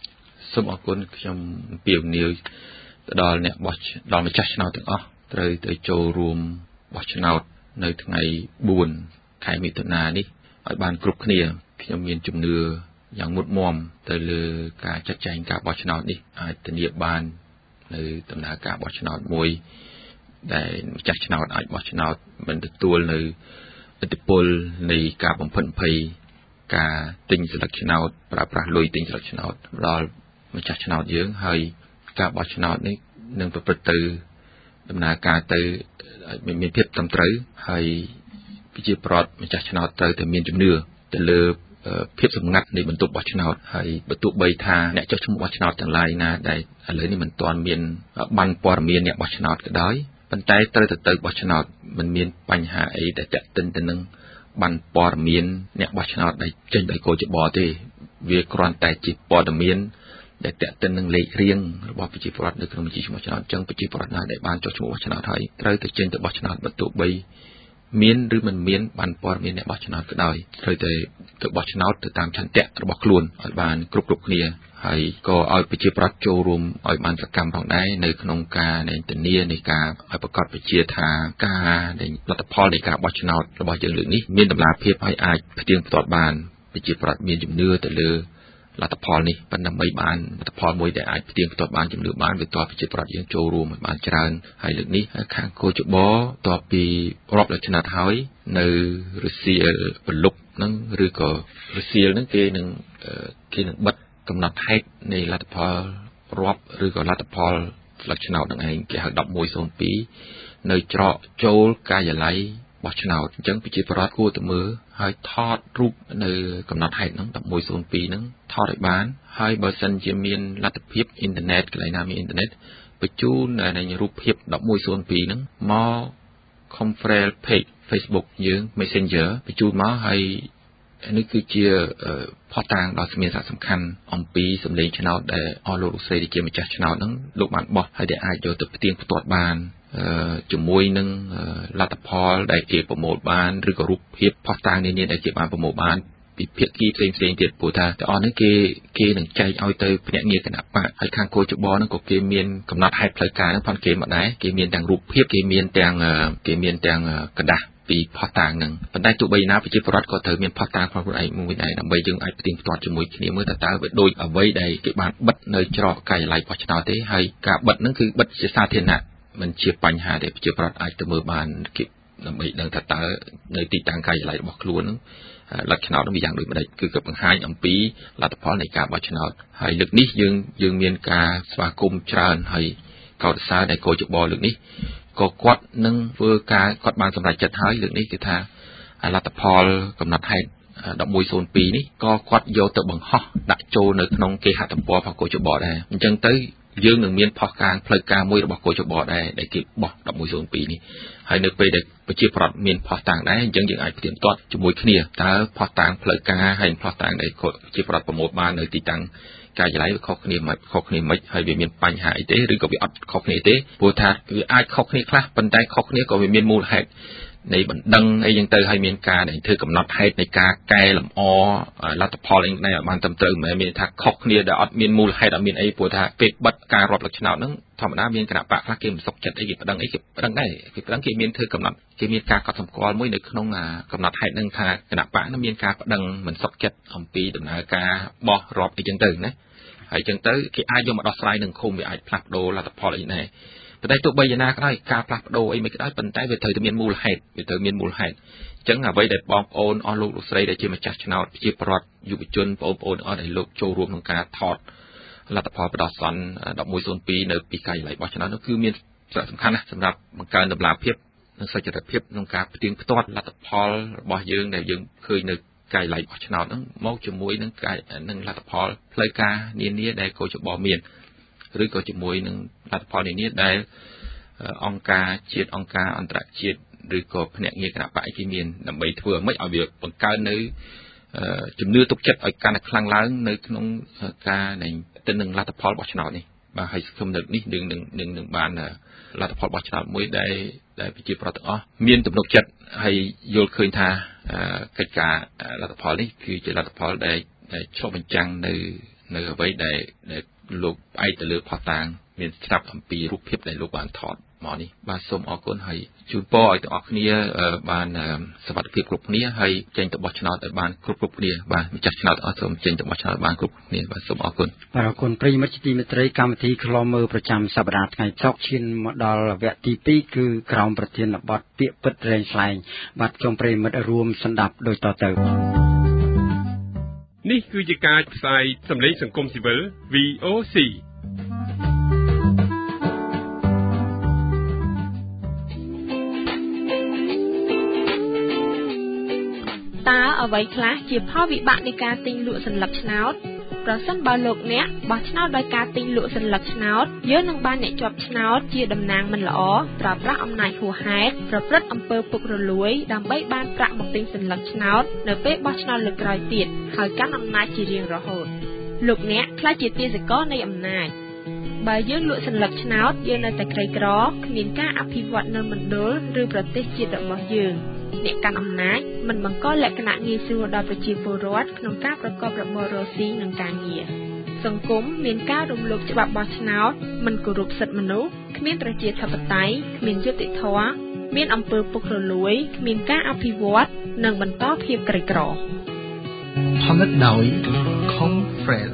សូមអរគុណខ្ញុំពីវនីវដល់អ្នកបោះដល់ម្ចាស់ឆ្នោតទាំងអស់ត្រូវទៅចូលរួមបោះឆ្នោតនៅថ្ងៃបួនខែមិថុនានេះឲ្យបានគ្រប់គ្នាខ្ញុំមានជំនឿយ៉ាងមុតមមទៅលើការចាត់ចែងការបោះឆ្នោតនេះអាចធានាបាននៅដំណើរការបោះឆ្នោតមួយដែលម្ចាស់ឆ្នោតអាចបោះឆ្នោតមិនទទួលនៅឥទ្ធិពលនៃការបំផិតបំភ័យការទិញស្លឹកឆ្នោតប្រើប្រាស់លុយទិញស្លឹកឆ្នោតដល់ម្ចាស់ឆ្នោតយើងហើយការបោះឆ្នោតនេះនឹងប្រព្រឹត្តទៅដំណើរការទៅមានភាពត្រឹមត្រូវហើយប្រជាពលរដ្ឋម្ចាស់ឆ្នោតត្រូវតែមានជំនឿទៅលើភាពសម្ងាត់នៃបន្ទប់បោះឆ្នោតហើយបើទោះបីថាអ្នកចុះឈ្មោះបោះឆ្នោតទាំងឡាយណាដែលឥឡូវនេះមិនទាន់មានបានព័ត៌មានអ្នកបោះឆ្នោតក៏ដោយប៉ុន្តែត្រូវទៅទៅបោះឆ្នោតមិនមានបញ្ហាអីដែលតាក់ទិនទៅនឹងបានព័ត៌មានអ្នកបោះឆ្នោតដែលចេញដោយកោចបទេវាគ្រាន់តែជាព័ត៌មានដែលតាក់ទិននឹងលេខរៀងរបស់ប្រជាពលរដ្ឋនៅក្នុងបញ្ជីឈ្មោះឆ្នោតអញ្ចឹងប្រជាពលរដ្ឋណាដែលបានចុះឈ្មោះបោះឆ្នោតហើយត្រូវទៅចេញទៅបោះឆ្នោតបើទោះបីមានឬមិនមានបានព័ត៌មានអ្នកបោះឆ្នោតក៏ដោយត្រូវតែទៅបោះឆ្នោតទៅតាមឆន្ទៈរបស់ខ្លួនឲ្យបានគ្រប់គ្រប់គ្នាហើយក៏ឲ្យប្រជាពលរដ្ឋចូលរួមឲ្យបានសកម្មផងដែរនៅក្នុងការនៃធានានៃការឲ្យប្រកាសប្រជាថាការនៃលទ្ធផលនៃការបោះឆ្នោតរបស់យើងលើកនេះមានតម្លាភាពហើយអាចផ្ទៀងផ្ទាត់បានប្រជាពលរដ្ឋមានជំនឿទៅលើលទ្ធផលនេះប៉ុន្តែមិនបានលទ្ធផលមួយដែលអាចផ្ទៀងផ្ទាត់បានជំនឿបានវាតើប្រជាពលរដ្ឋយើងចូលរួមឲ្យបានច្រើនហើយលើកនេះខាងកោចបតបពីរាប់លានឆ្នាំហើយនៅរុស្ស៊ីប្រលុបហ្នឹងឬក៏រុស្ស៊ីហ្នឹងគេនឹងគេនឹងបិទកំណត់ហេតុនៃលទ្ធផលរាប់ឬក៏លទ្ធផលស្លឹកឆ្នោតហ្នឹងឯងគេហៅដប់មួយសូន្យពីរនៅច្រកចូលការិយាល័យបោះឆ្នោតអញ្ចឹងប្រជាពលរដ្ឋគួរតែមើលហើយថតរូបនៅកំណត់ហេតុហ្នឹងដប់មួយសូន្យពីរហ្នឹងថតឲ្យបានហើយបើសិនជាមានលទ្ធភាពអ៊ីនធឺណិតកន្លែងណាមានអ៊ីនធឺណិតបញ្ជូននៅរូបភាពដប់មួយសូន្យពីរហ្នឹងមក conference page Facebook យើង Messenger បញ្ជូនមកហើយនេះគឺជាផុសតាងដ៏មានសារៈសំខាន់អំពីសម្លេងឆ្នោតដែលអស់លោកលោកស្រីដែលជាម្ចាស់ឆ្នោតហ្នឹងលោកបានបោះហើយដែលអាចយកទៅផ្ទៀងផ្ទាត់បានជាមួយនឹងលទ្ធផលដែលគេប្រមូលបានឬក៏រូបភាពផុសតាងនានាដែលគេបានប្រមូលបានពីភាគីផ្សេងផ្សេងទៀតព្រោះថាទាំងអស់ហ្នឹងគេគេនឹងចែកឲ្យទៅភ្នាក់ងារគណៈបកហើយខាងកោចបហ្នឹងក៏គេមានកំណត់ហេតុផ្លូវការហ្នឹងផងគេមកដែរគេមានទាំងរូបភាពគេមានទាំងគេមានទាំងกระดาษពីផុសតាងហ្នឹងប៉ុន្តែទោះបីណាប្រជាពលរដ្ឋក៏ត្រូវមានផុសតាងของខ្លួនឯងមួយដែរដើម្បីយើងអាចផ្ទៀងផ្ទាត់ជាមួយគ្នាមើលតើតើវាដូចអ្វីដែលគេបានបិទនៅច្រកការិយាល័យបោះឆ្នោតទេហើយការបិទហ្នឹងគឺបិទជាសាធារណៈមិនជាបញ្ហាទេប្រជាពលរដ្ឋអាចទៅមើលបានគេដើម្បីដឹងថាតើនៅទីតាំងការិយាល័យរបស់ខ្លួនហ្នឹងលទ្ធឆ្នោតនឹងវាយ៉ាងដូចម្ដេចគឺក៏បង្ហាញអំពីលទ្ធផលនៃការបោះឆ្នោតហើយលើកនេះយើងយើងមានការស្វាគមន៍ច្រើនហើយកោតសរដែលកោចបលើកនេះក៏គាត់នឹងធ្វើការគាត់បានសម្រេចចិត្តហើយលើកនេះគឺថាលទ្ធផលកំណត់ហេតុដប់មួយសូន្យពីរនេះក៏គាត់យកទៅបង្ហោះដាក់ចូលនៅក្នុងគេហទំព័ររបស់កោចបដែរអញ្ចឹងទៅយើងនឹងមានផុសការផ្លូវការមួយរបស់កោចបដែរដែលគេបោះដប់មួយសូន្យពីរនេះហើយនៅពេលដែលប្រជាប្រដ្ឋមានផុសតាងដែរអញ្ចឹងយើងអាចផ្ទៀងផ្ទាត់ជាមួយគ្នាតើផុសតាងផ្លូវការហើយផុសតាងដែលប្រជាប្រដ្ឋប្រមូលបាននៅទីតាំងការិយាល័យវាខុសគ្នាមិនខុសគ្នាមិនហើយវាមានបញ្ហាអីទេឬក៏វាអត់ខុសគ្នាទេព្រោះថាវាអាចខុសគ្នាខ្លះប៉ុន្តែខុសគ្នាក៏វាមានមូលហេតុនៃបណ្ដឹងអីចឹងទៅហើយមានការដែលធ្វើកំណត់ហេតុនៃការកែលម្អលទ្ធផលអីដែលបានត្រឹមត្រូវមិនមែនមានថាខុសគ្នាដែលអត់មានមូលហេតុអត់មានអីព្រោះថាពេលបិទការរាប់លក្ខឆ្នោតហ្នឹងធម្មតាមានគណៈបកខ្លះគេមិនសុខចិត្តអីគេបណ្ដឹងអីគេបណ្ដឹងដែរគេបណ្ដឹងគេមានធ្វើកំណត់គេមានការកត់សម្គាល់មួយនៅក្នុងកំណត់ហេតុហ្នឹងថាគណៈបកហ្នឹងមានការបណ្ដឹងមិនសុខចិត្តអំពីដំណើរការបោះរាប់អីចឹងទៅណាហើយចឹងទៅគេអាចយកមកដោះស្រាយនឹងឃុំវាអាចផ្លាស់ប្ដូរលទ្ធផលអីដែរប៉ុន្តែទោះបីយ៉ាងណាក៏ដោយការផ្លាស់ប្ដូរអីមិនក៏ដោយប៉ុន្តែវាត្រូវតែមានមូលហេតុវាត្រូវមានមូលហេតុអញ្ចឹងអ្វីដែលបងប្អូនអស់លោកលោកស្រីដែលជាម្ចាស់ឆ្នោតជាប្រដ្ឋយុវជនបងប្អូនអស់ដែលលោកចូលរួមក្នុងការថតលទ្ធផលបដោះសន្នដប់មួយសូន្យពីរនៅពីការិយាល័យបោះឆ្នោតនោះគឺមានសារៈសំខាន់ណាស់សម្រាប់បង្កើនតម្លាភាពនិងសុចរិតភាពក្នុងការផ្ទៀងផ្ទាត់លទ្ធផលរបស់យើងដែលយើងឃើញនៅការិយាល័យបោះឆ្នោតហ្នឹងមកជាមួយនឹងនឹងលទ្ធផលផ្លូវការនានាដែលកោចបមានឬក៏ជាមួយនឹងលទ្ធផលនានាដែលអង្គការជាតិអង្គការអន្តរជាតិឬក៏ភ្នាក់ងារគណៈបកគេមានដើម្បីធ្វើឲ្យឲ្យវាបង្កើននៅជំនឿទុកចិត្តឲ្យកាន់តែខ្លាំងឡើងនៅក្នុងការនៃទៅនឹងលទ្ធផលបោះឆ្នោតនេះបាទហើយសង្គមនៅនេះនឹងនឹងនឹងបានលទ្ធផលបោះឆ្នោតមួយដែលដែលប្រជាប្រដ្ឋទាំងអស់មានទំនុកចិត្តហើយយល់ឃើញថាកិច្ចការលទ្ធផលនេះគឺជាលទ្ធផលដែលឆ្លុះបញ្ចាំងនៅនៅអ្វីដែលលោកឯកទៅលើផតាងមានស្រាប់អំពីរូបភាពដែលលោកបានថតមកនេះបាទសូមអរគុណហើយជូនពរឲ្យទាំងអស់គ្នាបានសុខភាពគ្រប់គ្នាហើយចេញទៅបោះឆ្នោតឲ្យបានគ្រប់គ្រប់គ្នាបាទម្ចាស់ឆ្នោតអស់សូមចេញទៅបោះឆ្នោតបានគ្រប់គ្នាបាទសូមអរគុណបាទអរគុណប្រិយមិត្តជាទីមេត្រីកម្មវិធីខ្លមមើលប្រចាំសប្តាហ៍ថ្ងៃសុក្រឈានមកដល់វគ្គទីពីរគឺក្រោមប្រធានបទពាក្យពិតរែងស្លែងបាទខ្ញុំប្រិយមិត្តរួមស្ដាប់ដូចតទៅនេះគឺជាការផ្សាយសម្លេងសង្គមស៊ីវិល វី អូ ซีតើអ្វីខ្លះជាផលវិបាកនៃការទិញលក់សន្លឹកឆ្នោតប្រសិនបើលោកអ្នកបោះឆ្នោតដោយការទិញលក់សន្លឹកឆ្នោតយើងនឹងបានអ្នកជាប់ឆ្នោតជាតំណាងមិនល្អប្រើប្រាស់អំណាចហួសហេតុប្រព្រឹត្តអំពើពុករលួយដើម្បីបានប្រាក់មកទិញសន្លឹកឆ្នោតនៅពេលបោះឆ្នោតលើកក្រោយទៀតហើយកាន់អំណាចជារៀងរហូតលោកអ្នកខ្លាចជាទាសករនៃអំណាចបើយើងលក់សន្លឹកឆ្នោតយើងនៅតែក្រីក្រគ្មានការអភិវឌ្ឍនៅមណ្ឌលឬប្រទេសជាតិរបស់យើងអ្នកកាន់អំណាចមិនបង្កលក្ខណៈងាយស្រួលដល់ប្រជាពលរដ្ឋក្នុងការប្រកបរបររកស៊ីនិងការងារសង្គមមានការរំលោភច្បាប់បោះឆ្នោតមិនគោរពសិទ្ធិមនុស្សគ្មានប្រជាធិបតេយ្យគ្មានយុត្តិធម៌មានអំពើពុករលួយគ្មានការអភិវឌ្ឍនិងបន្តភាពក្រីក្រផលិតដោយ Confrel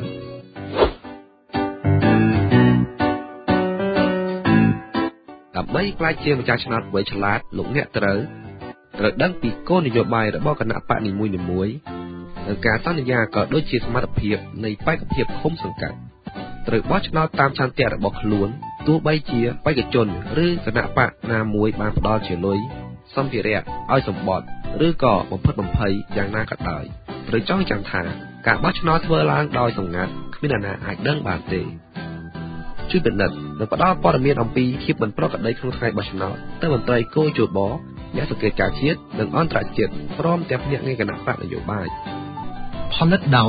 ដើម្បីក្លាយជាម្ចាស់ឆ្នោតវៃឆ្លាតលោកអ្នកត្រូវត្រូវដឹងពីគោលនយោបាយរបស់គណៈបកនីមួយៗនិងការសន្យាក៏ដូចជាសមត្ថភាពនៃបេក្ខភាពឃុំសង្កាត់ត្រូវបោះឆ្នោតតាមឆន្ទៈរបស់ខ្លួនទោះបីជាបេក្ខជនឬគណៈបកណាមួយបានផ្ដល់ជាលុយសម្ភារៈឲ្យសម្បត្តិឬក៏បំផិតបំភ័យយ៉ាងណាក៏ដោយត្រូវចងចាំថាការបោះឆ្នោតធ្វើឡើងដោយសម្ងាត់គ្មានអ្នកណាអាចដឹងបានទេជួយពិនិត្យនិងផ្ដល់ព័ត៌មានអំពីភាពមិនប្រក្រតីក្នុងថ្ងៃបោះឆ្នោតទៅមន្ត្រីគយជបអ្នកសង្កេតការណ៍ជាតិនិងអន្តរជាតិព្រមទាំងភ្នាក់ងារគណៈបកនយោបាយផលិតដោយ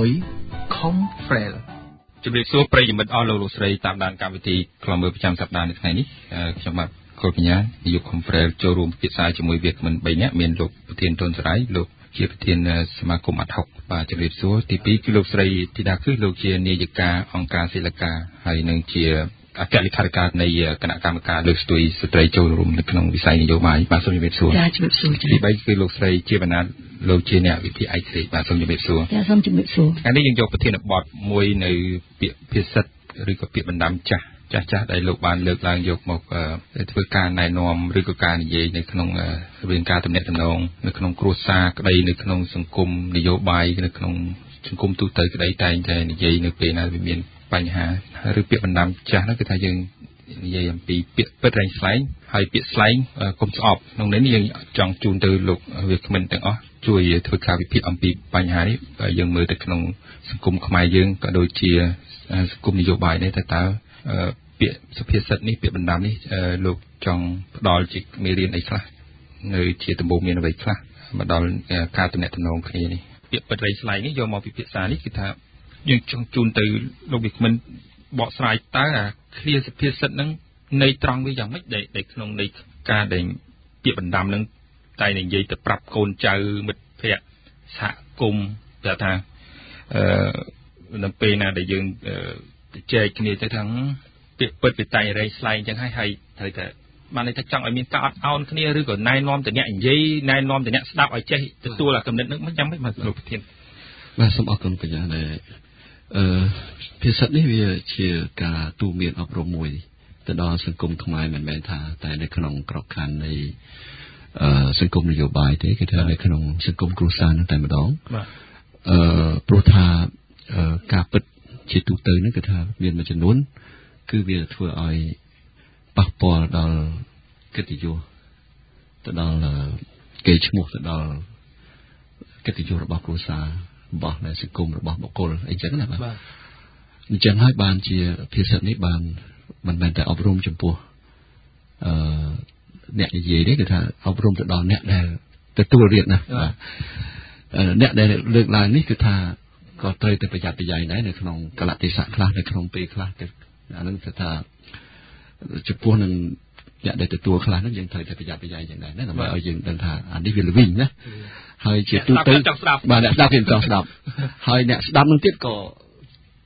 Confrel ជំរាបសួរប្រិយមិត្តអស់លោកលោកស្រីតាមដានកម្មវិធីខ្លមមើលប្រចាំសប្តាហ៍នៅថ្ងៃនេះខ្ញុំបាទកុលបញ្ញានាយក Confrel ចូលរួមពិភាក្សាជាមួយវាគ្មិនបីនាក់មានលោកប្រធានទុនសរាយលោកជាប្រធានសមាគមអាត់ហុកបាទជំរាបសួរទីពីរគឺលោកស្រីធីតាគឺលោកជានាយិកាអង្គការសិលកាហើយនឹងជាអគ្គលេខាធិការនៃគណៈកម្មការលើកស្ទួយស្ត្រីចូលរួមនៅក្នុងវិស័យនយោបាយបាទសូមជម្រាបសួរចាជម្រាបសួរទីបីគឺលោកស្រីជាបណ្ណាលោកជាអ្នកវិភាគឯកទេសបាទសូមជម្រាបសួរចាសូមជម្រាបសួរថ្ងៃនេះយើងយកប្រធានបទមួយនៅពាក្យភាសាឬក៏ពាក្យបណ្ដាំចាស់ចាស់ចាស់ដែលលោកបានលើកឡើងយកមកធ្វើការណែនាំឬក៏ការនិយាយនៅក្នុងរឿងការទំនាក់ទំនងនៅក្នុងគ្រួសារក្តីនៅក្នុងសង្គមនយោបាយនៅក្នុងសង្គមទូទៅក្តីតែងតែនិយាយនៅពេលណាវាមានបញ្ហាឬពាក្យបណ្ដាំចាស់ហ្នឹងគឺថាយើងនិយាយអំពីពាក្យពិតរែងស្លែងហើយពាក្យស្លែងកុំស្អប់ក្នុងនេះយើងចង់ជូនទៅលោកវាគ្មិនទាំងអស់ជួយធ្វើការវិភាគអំពីបញ្ហានេះយើងមើលទៅក្នុងសង្គមខ្មែរយើងក៏ដូចជាសង្គមនយោបាយនេះតើតើពាក្យសុភាសិតនេះពាក្យបណ្ដាំនេះលោកចង់ផ្ដល់ជាមេរៀនអីខ្លះនៅជាដំបូងមានអ្វីខ្លះមកដល់ការទំនាក់ទំនងគ្នានេះពាក្យពិតរែងស្លែងនេះយកមកពិភាក្សានេះគឺថាយើងចង់ជូនទៅលោកវិក្មិនបកស្រាយតើអាឃ្លាសុភាសិតហ្នឹងនៃត្រង់វាយ៉ាងម៉េចដែលក្នុងនៃការដែលពាក្យបណ្ដាំហ្នឹងតែនិយាយទៅប្រាប់កូនចៅមិត្តភ័ក្តិសហគមន៍តែថាអឺនៅពេលណាដែលយើងចែកគ្នាទៅថាពាក្យពិតវាតែរែងស្លែងអញ្ចឹងហើយហើយត្រូវតែបានន័យថាចង់ឲ្យមានការអត់ឱនគ្នាឬក៏ណែនាំទៅអ្នកនិយាយណែនាំទៅអ្នកស្ដាប់ឲ្យចេះទទួលអាគំនិតហ្នឹងមិនយ៉ាងម៉េចបាទលោកប្រធានបាទសូមអរគុណបញ្ញាដែលអឺភាសានេះវាជាការទូមានអប់រំមួយទៅដល់សង្គមខ្មែរមិនមែនថាតែនៅក្នុងក្របខ័ណ្ឌនៃអឺសង្គមនយោបាយទេគឺថានៅក្នុងសង្គមគ្រួសារនឹងតែម្ដងបាទអឺព្រោះថាការពិតជាទូទៅហ្នឹងគឺថាមានមួយចំនួនគឺវាធ្វើឲ្យប៉ះពាល់ដល់កិត្តិយសទៅដល់កេរ្តិ៍ឈ្មោះទៅដល់កិត្តិយសរបស់គ្រួសាររបស់នៃសង្គមរបស់បុគ្គលអីចឹងណាបាទអញ្ចឹងហើយបានជាភាសានេះបានមិនមែនតែអប់រំចំពោះអឺអ្នកនិយាយទេគឺថាអប់រំទៅដល់អ្នកដែលទទួលរៀនណាបាទអ្នកដែលលើកឡើងនេះគឺថាក៏ត្រូវតែប្រយ័ត្នប្រយែងដែរនៅក្នុងកលៈទេសៈខ្លះនៅក្នុងពេលខ្លះអានឹងគឺថាចំពោះនឹងអ្នកដែលទទួលខ្លះហ្នឹងយើងត្រូវតែប្រយ័ត្នប្រយែងយ៉ាងដែរណាដើម្បីឲ្យយើងដឹងថាអានេះវាល្វីងណាហើយជាទូទៅបាទអ្នកស្ដាប់គេចង់ស្ដាប់ហើយអ្នកស្ដាប់នឹងទៀតក៏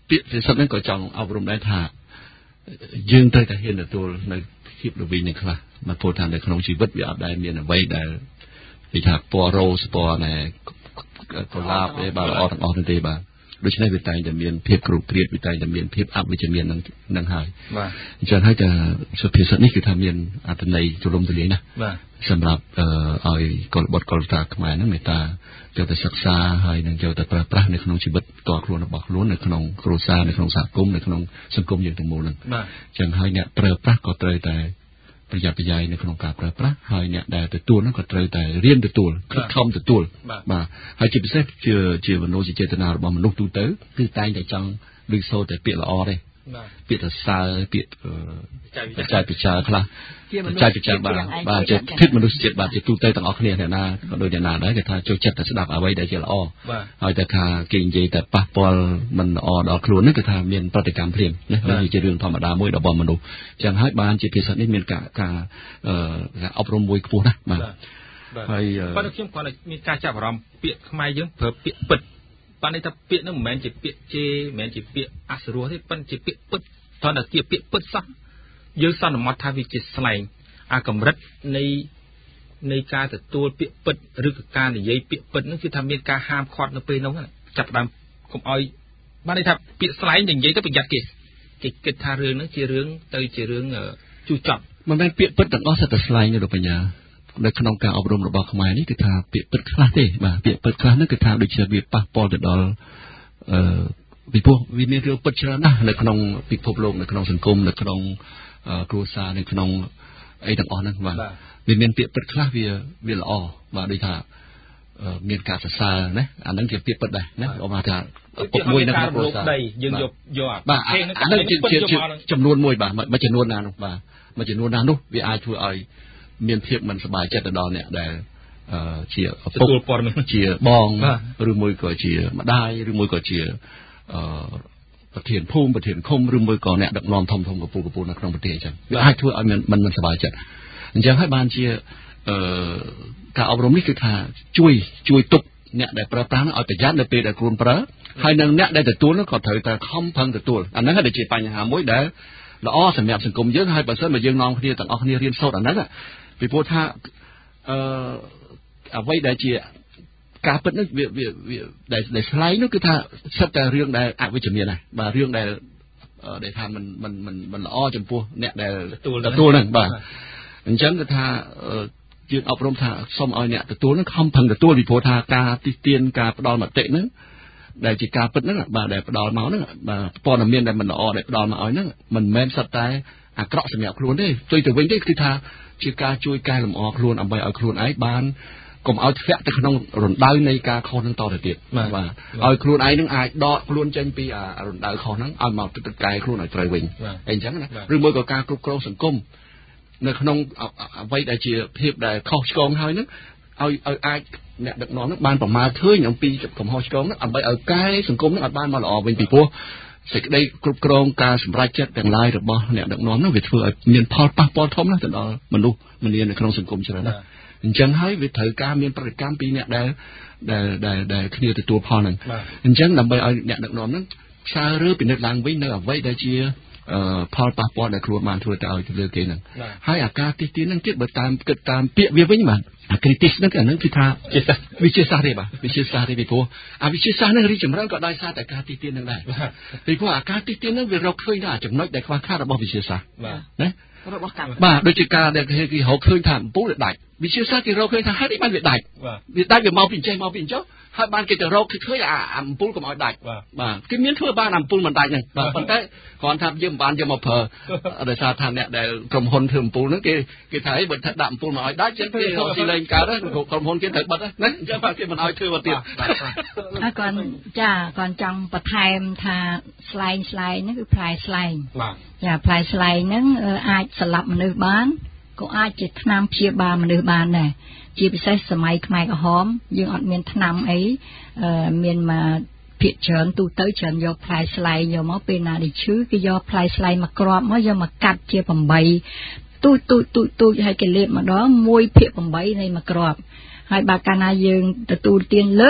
ពាក្យភាសាហ្នឹងក៏ចង់អប់រំដែរថាយើងត្រូវតែហ៊ានទទួលនៅភាពរវីនឹងខ្លះមកពោលថានៅក្នុងជីវិតវាអត់ដែលមានអ្វីដែលនិយាយថាពណ៌រ៉ូសពណ៌ណែកុលាបទេបាទល្អទាំងអស់នោះទេបាទដូច្នេះវាតែងតែមានភាពគ្រូគ្រៀតវាតែងតែមានភាពអវិជ្ជមាននឹងនឹងហើយបាទអញ្ចឹងហើយតែសុភាសិតនេះគឺថាមានអត្ថន័យទូលំទូលាយណាស់បាទសម្រាប់ឲ្យកុលបុត្រកុលតាខ្មែរហ្នឹងមេត្តាចូលទៅសិក្សាហើយនឹងចូលទៅប្រើប្រាស់នៅក្នុងជីវិតផ្ទាល់ខ្លួនរបស់ខ្លួននៅក្នុងគ្រួសារនៅក្នុងសហគមន៍នៅក្នុងសង្គមយើងទាំងមូលហ្នឹងបាទអញ្ចឹងហើយអ្នកប្រើប្រាស់ក៏ត្រូវតែប្រយ័ត្នប្រយែងនៅក្នុងការប្រើប្រាស់ហើយអ្នកដែលទទួលហ្នឹងក៏ត្រូវតែរៀនទទួលខិតខំទទួលបាទហើយជាពិសេសជាជាមនោសញ្ចេតនារបស់មនុស្សទូទៅគឺតែងតែចង់ឮសូរតែពាក្យល្អទេពាក្យសរសើរពាក្យបច្ចេកវិទ្យាខ្លះបច្ចេកវិទ្យាបាទបាទជាគិតមនុស្សជាតិបាទជាទូទៅទាំងអស់គ្នាអ្នកណាក៏ដូចអ្នកណាដែរគេថាចូលចិត្តតែស្ដាប់អ្វីដែលជាល្អហើយតែថាគេនិយាយតែប៉ះពាល់មិនល្អដល់ខ្លួនហ្នឹងគឺថាមានប្រតិកម្មភ្លាមណាវាជារឿងធម្មតាមួយរបស់មនុស្សអញ្ចឹងហើយបានជាភាសានេះមានការការអប់រំមួយខ្ពស់ណាស់បាទហើយប៉ុន្តែខ្ញុំគាត់មានការចាប់អារម្មណ៍ពាក្យខ្មែរយើងប្រើពាក្យពិតបានន័យថាពាក្យហ្នឹងមិនមែនជាពាក្យជេរមិនមែនជាពាក្យអសុរោះទេប៉ុន្តែជាពាក្យពិតតើជាពាក្យពិតសោះយើងសន្មតថាវាជាស្លែងអាកម្រិតនៃនៃការទទួលពាក្យពិតឬក៏ការនិយាយពាក្យពិតហ្នឹងគឺថាមានការហាមឃាត់នៅពេលនោះចាប់ដើមកុំឲ្យបានន័យថាពាក្យស្លែងនិយាយទៅប្រយ័ត្នគេគេគិតថារឿងហ្នឹងជារឿងទៅជារឿងជូរចត់មិនមែនពាក្យពិតទាំងអស់សិតតែស្លែងទេលោកបញ្ញានៅក្នុងការអប់រំរបស់ខ្មែរនេះគឺថាពាក្យពិតខ្លះទេបាទពាក្យពិតខ្លះហ្នឹងគឺថាដូចជាវាប៉ះពាល់ទៅដល់អឺពីព្រោះវាមានរឿងពិតច្រើនណាស់នៅក្នុងពិភពលោកនៅក្នុងសង្គមនៅក្នុងគ្រួសារនៅក្នុងអីទាំងអស់ហ្នឹងបាទវាមានពាក្យពិតខ្លះវាវាល្អបាទដូចថាមានការសរសើរណាអាហ្នឹងជាពាក្យពិតដែរណាឧបមាថាពុកមួយនៅក្នុងគ្រួសារយើងយកយកបាទអាហ្នឹងជាចំនួនមួយបាទមួយចំនួនណានោះបាទមួយចំនួនណានោះវាអាចធ្វើឲ្យមានភាពមិនសប្បាយចិត្តទៅដល់អ្នកដែលជាឪពុកជាបងឬមួយក៏ជាម្ដាយឬមួយក៏ជាប្រធានភូមិប្រធានឃុំឬមួយក៏អ្នកដឹកនាំធំធំកពូកពូនៅក្នុងប្រទេសអញ្ចឹងវាអាចធ្វើឲ្យមិនមិនសប្បាយចិត្តអញ្ចឹងហើយបានជាការអប់រំនេះគឺថាជួយជួយទប់អ្នកដែលប្រើប្រាស់នោះឲ្យប្រយ័ត្ននៅពេលដែលខ្លួនប្រើហើយនឹងអ្នកដែលទទួលនោះក៏ត្រូវតែខំប្រឹងទទួលអាហ្នឹងគឺជាបញ្ហាមួយដែលល្អសម្រាប់សង្គមយើងហើយបើសិនបើយើងនាំគ្នាទាំងអស់គ្នារៀនសូត្រអាហ្នឹងពីព្រោះថាអឺអ្វីដែលជាការពិតនោះវាវាដែលដែលឆ្លៃនោះគឺថាសិតតែរឿងដែលអវិជ្ជមានដែរបាទរឿងដែលដែលថាมันมันมันมันល្អចំពោះអ្នកដែលទទួលហ្នឹងបាទអញ្ចឹងគឺថាយើងអប់រំថាសូមឲ្យអ្នកទទួលហ្នឹងខំប្រឹងទទួលពីព្រោះថាការទីទានការផ្ដល់មតិហ្នឹងដែលជាការពិតហ្នឹងបាទដែលផ្ដល់មកហ្នឹងបាទព័ត៌មានដែលមិនល្អដែលផ្ដល់មកឲ្យហ្នឹងមិនមែនសិតតែអាក្រក់សម្រាប់ខ្លួនទេផ្ទុយទៅវិញទេគឺថាជាការជួយកែលម្អខ្លួនដើម្បីឲ្យខ្លួនឯងបានកុំឲ្យធ្លាក់ទៅក្នុងរណ្ដៅនៃការខុសនឹងតទៅទៀតបាទឲ្យខ្លួនឯងនឹងអាចដកខ្លួនចេញពីអារណ្ដៅខុសហ្នឹងឲ្យមកទឹកកែខ្លួនឲ្យត្រូវវិញអញ្ចឹងណាឬមួយក៏ការគ្រប់គ្រងសង្គមនៅក្នុងអ្វីដែលជាភាពដែលខុសឆ្គងហើយហ្នឹងឲ្យឲ្យអាចអ្នកដឹកនាំហ្នឹងបានប្រមាលឃើញអំពីកំហុសឆ្គងហ្នឹងដើម្បីឲ្យកែសង្គមហ្នឹងឲ្យបានមកល្អវិញពីព្រោះសេចក្តីគ្រប់គ្រងការសម្រេចចិត្តទាំងឡាយរបស់អ្នកដឹកនាំហ្នឹងវាធ្វើឲ្យមានផលប៉ះពាល់ធំណាស់ទៅដល់មនុស្សម្នានៅក្នុងសង្គមច្រើនណាស់អញ្ចឹងហើយវាត្រូវការមានប្រតិកម្មពីអ្នកដែលដែលដែលដែលគ្នាទទួលផលហ្នឹងអញ្ចឹងដើម្បីឲ្យអ្នកដឹកនាំហ្នឹងផ្សាររើពិនិត្យឡើងវិញនៅអ្វីដែលជាផលប៉ះពាល់ដែលខ្លួនបានធ្វើទៅឲ្យទៅលើគេហ្នឹងហើយអាការទីទីហ្នឹងទៀតបើតាមគិតតាមពាក្យវាវិញបាទអា critics ហ្នឹងអាហ្នឹងគឺថាវិជាសាស្ត្រទេបាទវិជាសាស្ត្រទេពីព្រោះអាវិជាសាស្ត្រហ្នឹងរីកចម្រើនក៏ដោយសារតែការទីទីហ្នឹងដែរពីព្រោះអាការទីទីហ្នឹងវារកឃើញថាចំណុចដែលខ្វះខាតរបស់វិជាសាស្ត្រណារបស់កម្មបាទដូចជាការដែលគេរកឃើញថាអំពូលដាច់វិជាសាស្ត្រគេរកឃើញថាហេតុអីបានវាដាច់វាដាច់វាមកពីចេះមកពីចុះហើយបានគេទៅរកឃើញអាអំពូលកុំឲ្យដាច់បាទគេមានធ្វើបានអំពូលមិនដាច់ហ្នឹងបាទប៉ុន្តែគ្រាន់ថាយើងមិនបានយកមកប្រើដោយសារថាអ្នកដែលក្រុមហ៊ុនធ្វើអំពូលហ្នឹងគេគេថាអីបើថាដាក់អំពូលមកឲ្យដាច់ចឹងគេរកស៊ីលែងកើតហ្នឹងក្រុមហ៊ុនគេត្រូវបិទណាអញ្ចឹងបាទគេមិនឲ្យធ្វើមកទៀតហើយគាត់ចាគាត់ចង់បន្ថែមថាស្លែងស្លែងហ្នឹងគឺផ្លែស្លែងបាទចាផ្លែស្លែងហ្នឹងអាចសម្លាប់មនុស្សបានក៏អាចជាថ្នាំព្យាបាលមនុស្សបានដែរជាពិសេសសម័យខ្មែរក្រហមយើងអត់មានថ្នាំអីមានមកភាគច្រើនទូទៅច្រើនយកផ្លែស្លែងយកមកពេលណាដែលឈឺគេយកផ្លែស្លែងមកគ្រាប់មកយកមកកាត់ជាប្រាំបីទូចទូចទូចទូចឲ្យគេលេបម្ដងមួយភាគប្រាំបីនៃមួយគ្រាប់ហើយបើកាលណាយើងទទួលទានលើស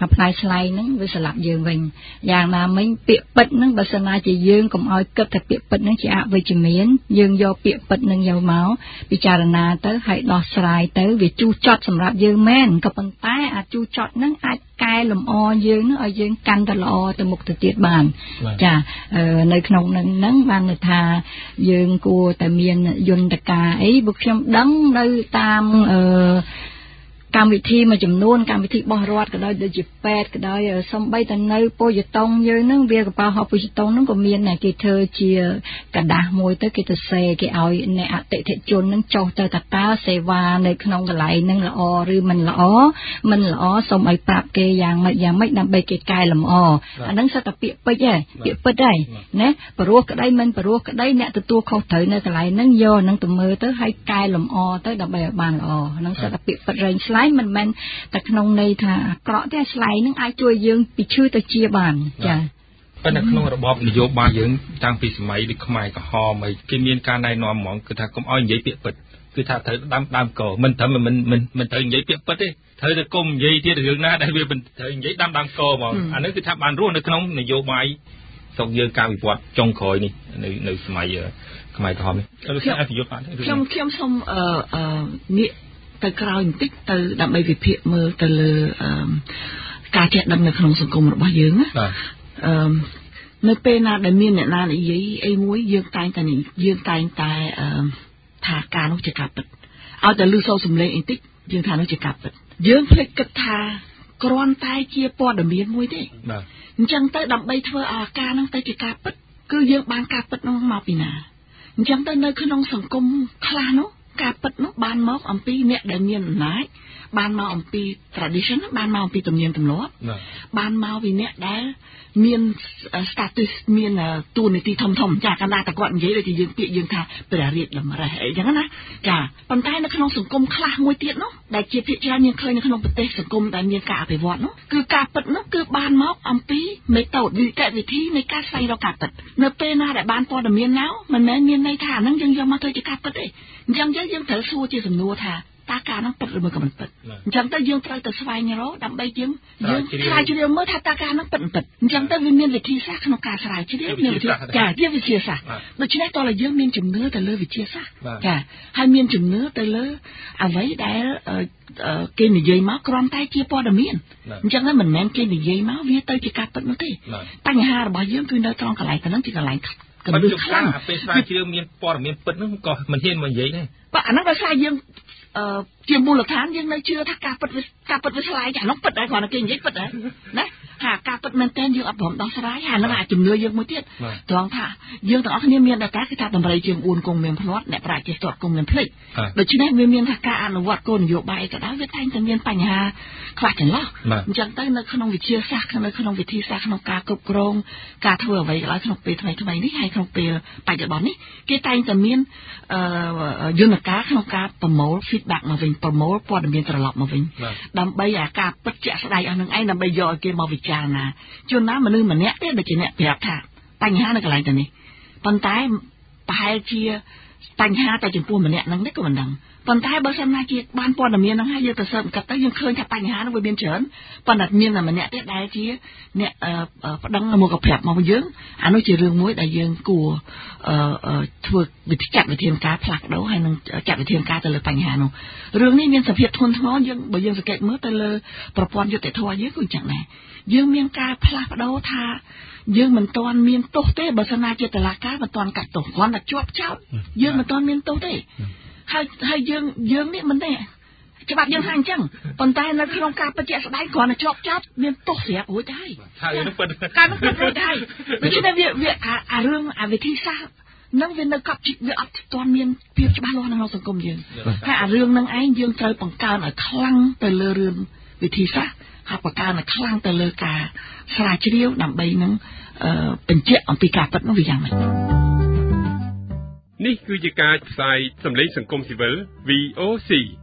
អាផ្នែកឆ្លៃហ្នឹងវាស្លាប់យើងវិញយ៉ាងណាមិញពាក្យពិតហ្នឹងបើសិនណាជាយើងកុំឲ្យគិតថាពាក្យពិតហ្នឹងជាអវិជ្ជមានយើងយកពាក្យពិតហ្នឹងយកមកពិចារណាទៅហើយដោះស្រាយទៅវាជូរចត់សម្រាប់យើងមែនក៏ប៉ុន្តែអាចជូរចត់ហ្នឹងអាចកែលម្អយើងហ្នឹងឲ្យយើងកាន់តែល្អទៅមុខទៅទៀតបានចានៅក្នុងនឹងហ្នឹងបានន័យថាយើងគួរតែមានយន្តការអីបើខ្ញុំដឹងនៅតាមអឺកម្មវិធីមួយចំនួនកម្មវិធីបោះរដ្ឋក៏ដោយដូចជាពេទ្យក៏ដោយសំបីតែនៅពុយតុងយើងហ្នឹងវាកប៉ាល់ហោះពុយតុងហ្នឹងក៏មានដែរគេធ្វើជាกระดาษមួយទៅគេទៅសេគេឲ្យអ្នកអតិថិជនហ្នឹងចុះទៅថាតើសេវានៅក្នុងកន្លែងហ្នឹងល្អឬមិនល្អមិនល្អសូមឲ្យប្រាប់គេយ៉ាងម៉េចយ៉ាងម៉េចដើម្បីគេកែលម្អអាហ្នឹងសិតតែពាក្យពេចន៍ឯងពាក្យពិតឯងណាព្រោះក្តីមិនព្រោះក្តីអ្នកទទួលខុសត្រូវនៅកន្លែងហ្នឹងយកហ្នឹងទៅមើលទៅហើយកែលម្អទៅដើម្បីឲ្យបានល្អហ្នឹងសិតតែពាក្យពិតរែងឆ្លៃមិនមែនតែក្នុងន័យថាអាក្រក់ទេឆ្លៃនឹងអាចជួយយើងពីឈឺទៅជាបានចាប៉ុន្តែក្នុងរបបនយោបាយយើងតាំងពីសម័យដូចខ្មែរក្រហមអីគេមានការណែនាំហ្មងគឺថាកុំឲ្យនិយាយពាក្យពិតគឺថាត្រូវដាំដើមកមិនត្រឹមមិនមិនមិនត្រូវនិយាយពាក្យពិតទេត្រូវតែគុំនិយាយទៀតរឿងណាដែលវាត្រូវនិយាយដាំដើមកហ្មងអានេះគឺថាបានរស់នៅក្នុងនយោបាយស្រុកយើងការវិវត្តចុងក្រោយនេះនៅនៅសម័យខ្មែរក្រហមនេះខ្ញុំខ្ញុំខ្ញុំសូមអឺអឺនេះទៅក្រោយបន្តិចទៅដើម្បីវិភាគមើលទៅលើការចេះដឹងនៅក្នុងសង្គមរបស់យើងណាអឺនៅពេលណាដែលមានអ្នកណានិយាយអីមួយយើងតែងតែយើងតែងតែថាការនោះជាការពិតឲ្យតែលឺសូរសំឡេងអីតិចយើងថានោះជាការពិតយើងភ្លេចគិតថាគ្រាន់តែជាព័ត៌មានមួយទេបាទអញ្ចឹងទៅដើម្បីធ្វើឲ្យការនោះទៅជាការពិតគឺយើងបានការពិតនោះមកពីណាអញ្ចឹងទៅនៅក្នុងសង្គមខ្លះនោះការពិតនោះបានមកអំពីអ្នកដែលមានអំណាចបានមកអំពី tradition បានមកអំពីទំនៀមទម្លាប់បានមកពីអ្នកដែលមាន status មានតួនាទីធំធំចាកាលណាតែគាត់និយាយដូចជាយើងពាក្យយើងថាព្រះរាជតម្រេះអីចឹងណាចាប៉ុន្តែនៅក្នុងសង្គមខ្លះមួយទៀតនោះដែលជាភាគច្រើនយើងឃើញនៅក្នុងប្រទេសសង្គមដែលមានការអភិវឌ្ឍនោះគឺការពិតនោះគឺបានមកអំពី method វិធីវិធីនៃការស្វែងរកការពិតនៅពេលណាដែលបានព័ត៌មានណៅមិនមែនមានន័យថាហ្នឹងយើងយកមកធ្វើជាការពិតទេអញ្ចឹងយើងត្រូវសួរជាសំណួរថាតើការនោះពិតឬមិនក៏មិនពិតអញ្ចឹងទៅយើងត្រូវទៅស្វែងរកដើម្បីយើងយើងស្រាវជ្រាវមើលថាតើការនោះពិតមិនពិតអញ្ចឹងទៅវាមានវិធីសាស្ត្រក្នុងការស្រាវជ្រាវមានវិធីចាជាវិទ្យាសាស្ត្រដូច្នេះតើយើងមានជំនឿទៅលើវិទ្យាសាស្ត្រចាហើយមានជំនឿទៅលើអ្វីដែលគេនិយាយមកគ្រាន់តែជាព័ត៌មានអញ្ចឹងមិនមែនគេនិយាយមកវាទៅជាការពិតនោះទេបញ្ហារបស់យើងគឺនៅត្រង់កន្លែងហ្នឹងជាកន្លែងកំណត់ខ្លាំងពេលស្រាវជ្រាវមានព័ត៌មានពិតហ្នឹងក៏មិនហ៊ានមកនិយាយដែរបាទអាហ្នឹងដោយសារយើងអឺជាមូលដ្ឋានយើងនៅជឿថាការពិតការពិតវាឆ្លាយអានោះពិតដែរគ្រាន់តែគេនិយាយពិតដែរណាថាការពិតមែនតើយើងអត់ព្រមដោះស្រាយអាហ្នឹងអាចជំនឿយើងមួយទៀតត្រង់ថាយើងទាំងអស់គ្នាមានដែរគឺថាតម្រៃជាងបួនគង់មានភ្នាត់អ្នកប្រាជ្ញជាស្ទាត់គង់មានភ្លេចដូច្នេះវាមានថាការអនុវត្តគោលនយោបាយក៏ដោយវាតែងតែមានបញ្ហាខ្លះចន្លោះអញ្ចឹងទៅនៅក្នុងវិទ្យាសាស្ត្រនៅក្នុងវិធីសាស្ត្រក្នុងការគ្រប់គ្រងការធ្វើអ្វីក៏ដោយក្នុងពេលថ្មីថ្មីនេះហើយក្នុងពេលបច្ចុប្បន្ននេះគេតែងតែមានយន្តការក្នុងការប្រមូល feedback មកវិញប្រមូលព័ត៌មានត្រឡប់មកវិញដើម្បីអាការពិតជាក់ស្ដែងអស់នឹងឯងដើម្បីយកឲ្យគេមកពិចារណាជួនណាមនុស្សម្នាក់ទេដូចជាអ្នកប្រាប់ថាបញ្ហានៅកន្លែងទៅនេះប៉ុន្តែប្រហែលជាបញ្ហាតែចំពោះម្នាក់ហ្នឹងទេក៏មិនដឹងប៉ុន្តែបើសិនណាជាបានព័ត៌មានហ្នឹងហើយយើងទៅស៊ើបអង្កេតទៅយើងឃើញថាបញ្ហាហ្នឹងវាមានច្រើនប៉ុន្តែមានតែម្នាក់ទេដែលជាអ្នកប្តឹងមកក៏ប្រាប់មកយើងអានោះជារឿងមួយដែលយើងគួរធ្វើវិធីចាត់វិធានការផ្លាស់ប្ដូរហើយនឹងចាត់វិធានការទៅលើបញ្ហានោះរឿងនេះមានសភាពធ្ងន់ធ្ងរយើងបើយើងសង្កេតមើលទៅលើប្រព័ន្ធយុត្តិធម៌យើងក៏អញ្ចឹងដែរយើងមានការផ្លាស់ប្ដូរថាយើងមិនទាន់មានទោសទេបើសិនណាជាតុលាការមិនទាន់កាត់ទោសគ្រាន់តែជាប់ចោទយើងមិនទាន់មានទោសទេហើយហើយយើងយើងនេះមិនទេច្បាប់យើងថាអញ្ចឹងប៉ុន្តែនៅក្នុងការបញ្ជាក់ស្ដែងគ្រាន់តែជាប់ចោទមានទោសស្រាប់រួចទៅហើយហើយនោះពិតការនោះពិតរួចទៅហើយដូច្នេះវាវាអារឿងអាវិធីសាស្ត្រនឹងវានៅកប់វាអត់ទាន់មានភាពច្បាស់លាស់ក្នុងសង្គមយើងហើយអារឿងនឹងឯងយើងត្រូវបង្កើនឲ្យខ្លាំងទៅលើរឿងវិធីសាស្ត្រហើយបង្កើនឲ្យខ្លាំងទៅលើការស្រាវជ្រាវដើម្បីនឹងបញ្ជាក់អំពីការពិតនោះវាយ៉ាងម៉េចនេះគឺជាការផ្សាយសម្លេងសង្គមស៊ីវិល វី អូ សី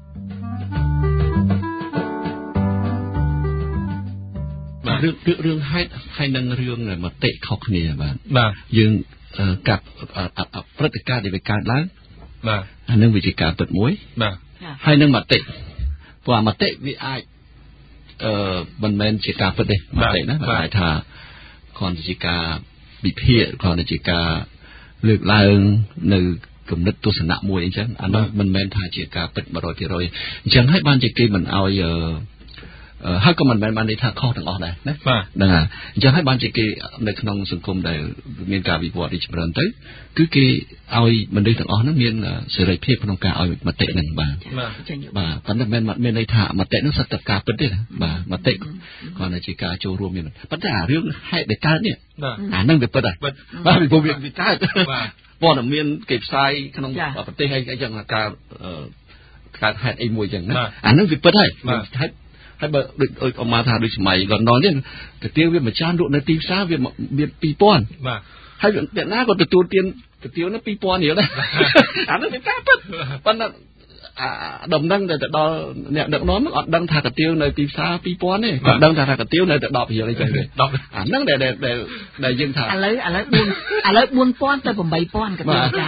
បាទរឿងរឿងហេតុហើយនឹងរឿងមតិខុសគ្នាបាទបាទយើងកាត់ព្រឹត្តិការណ៍ដែលវាកើតឡើងបាទអានឹងវាជាការពិតមួយបាទហើយនឹងមតិព្រោះមតិវាអាចអឺមិនមែនជាការពិតទេមតិណាហៅថាគ្រាន់តែជាការវិភាគគ្រាន់តែជាការលើកឡើងនៅគំនិតទស្សនៈមួយអញ្ចឹងអានោះមិនមែនថាជាការពិត one hundred percent អញ្ចឹងហើយបានជាគេមិនអោយហើយក៏មិនមែនបានន័យថាខុសទាំងអស់ដែរណាហ្នឹងហើយអញ្ចឹងហើយបានជាគេនៅក្នុងសង្គមដែលមានការវិវត្តរីកចម្រើនទៅគឺគេឲ្យមនុស្សទាំងអស់ហ្នឹងមានសេរីភាពក្នុងការឲ្យមតិហ្នឹងបាទបាទប៉ុន្តែមិនមានន័យថាមតិហ្នឹងសិតតែការពិតទេណាបាទមតិគ្រាន់តែជាការចូលរួមមានប៉ុន្តែអារឿងហេតុដែលកើតនេះអាហ្នឹងវាពិតហើយបាទពីព្រោះវាកើតព័ត៌មានគេផ្សាយក្នុងប្រទេសអីចឹងការកើតហេតុអីមួយចឹងណាអាហ្នឹងវាពិតហើយហើយហើយបើដូចអមថាដូចសម័យលន់ននេះកាទៀវវាមួយចានលក់នៅទីផ្សារវាវាtwo thousandបាទហើយអ្នកណាក៏ទទួលទានកាទៀវនោះtwo thousandរៀលដែរអានោះវាការពិតប៉ុន្តែអាដំណឹងតែដល់អ្នកដឹកនាំនឹងអត់ដឹងថាកាទៀវនៅទីផ្សារtwo thousandទេគាត់ដឹងថាកាទៀវនៅតែtenរៀលអីចឹងទេអាហ្នឹងដែលដែលដែលយើងថាឥឡូវឥឡូវfourឥឡូវfour thousandទៅeight thousandកាទៀវចា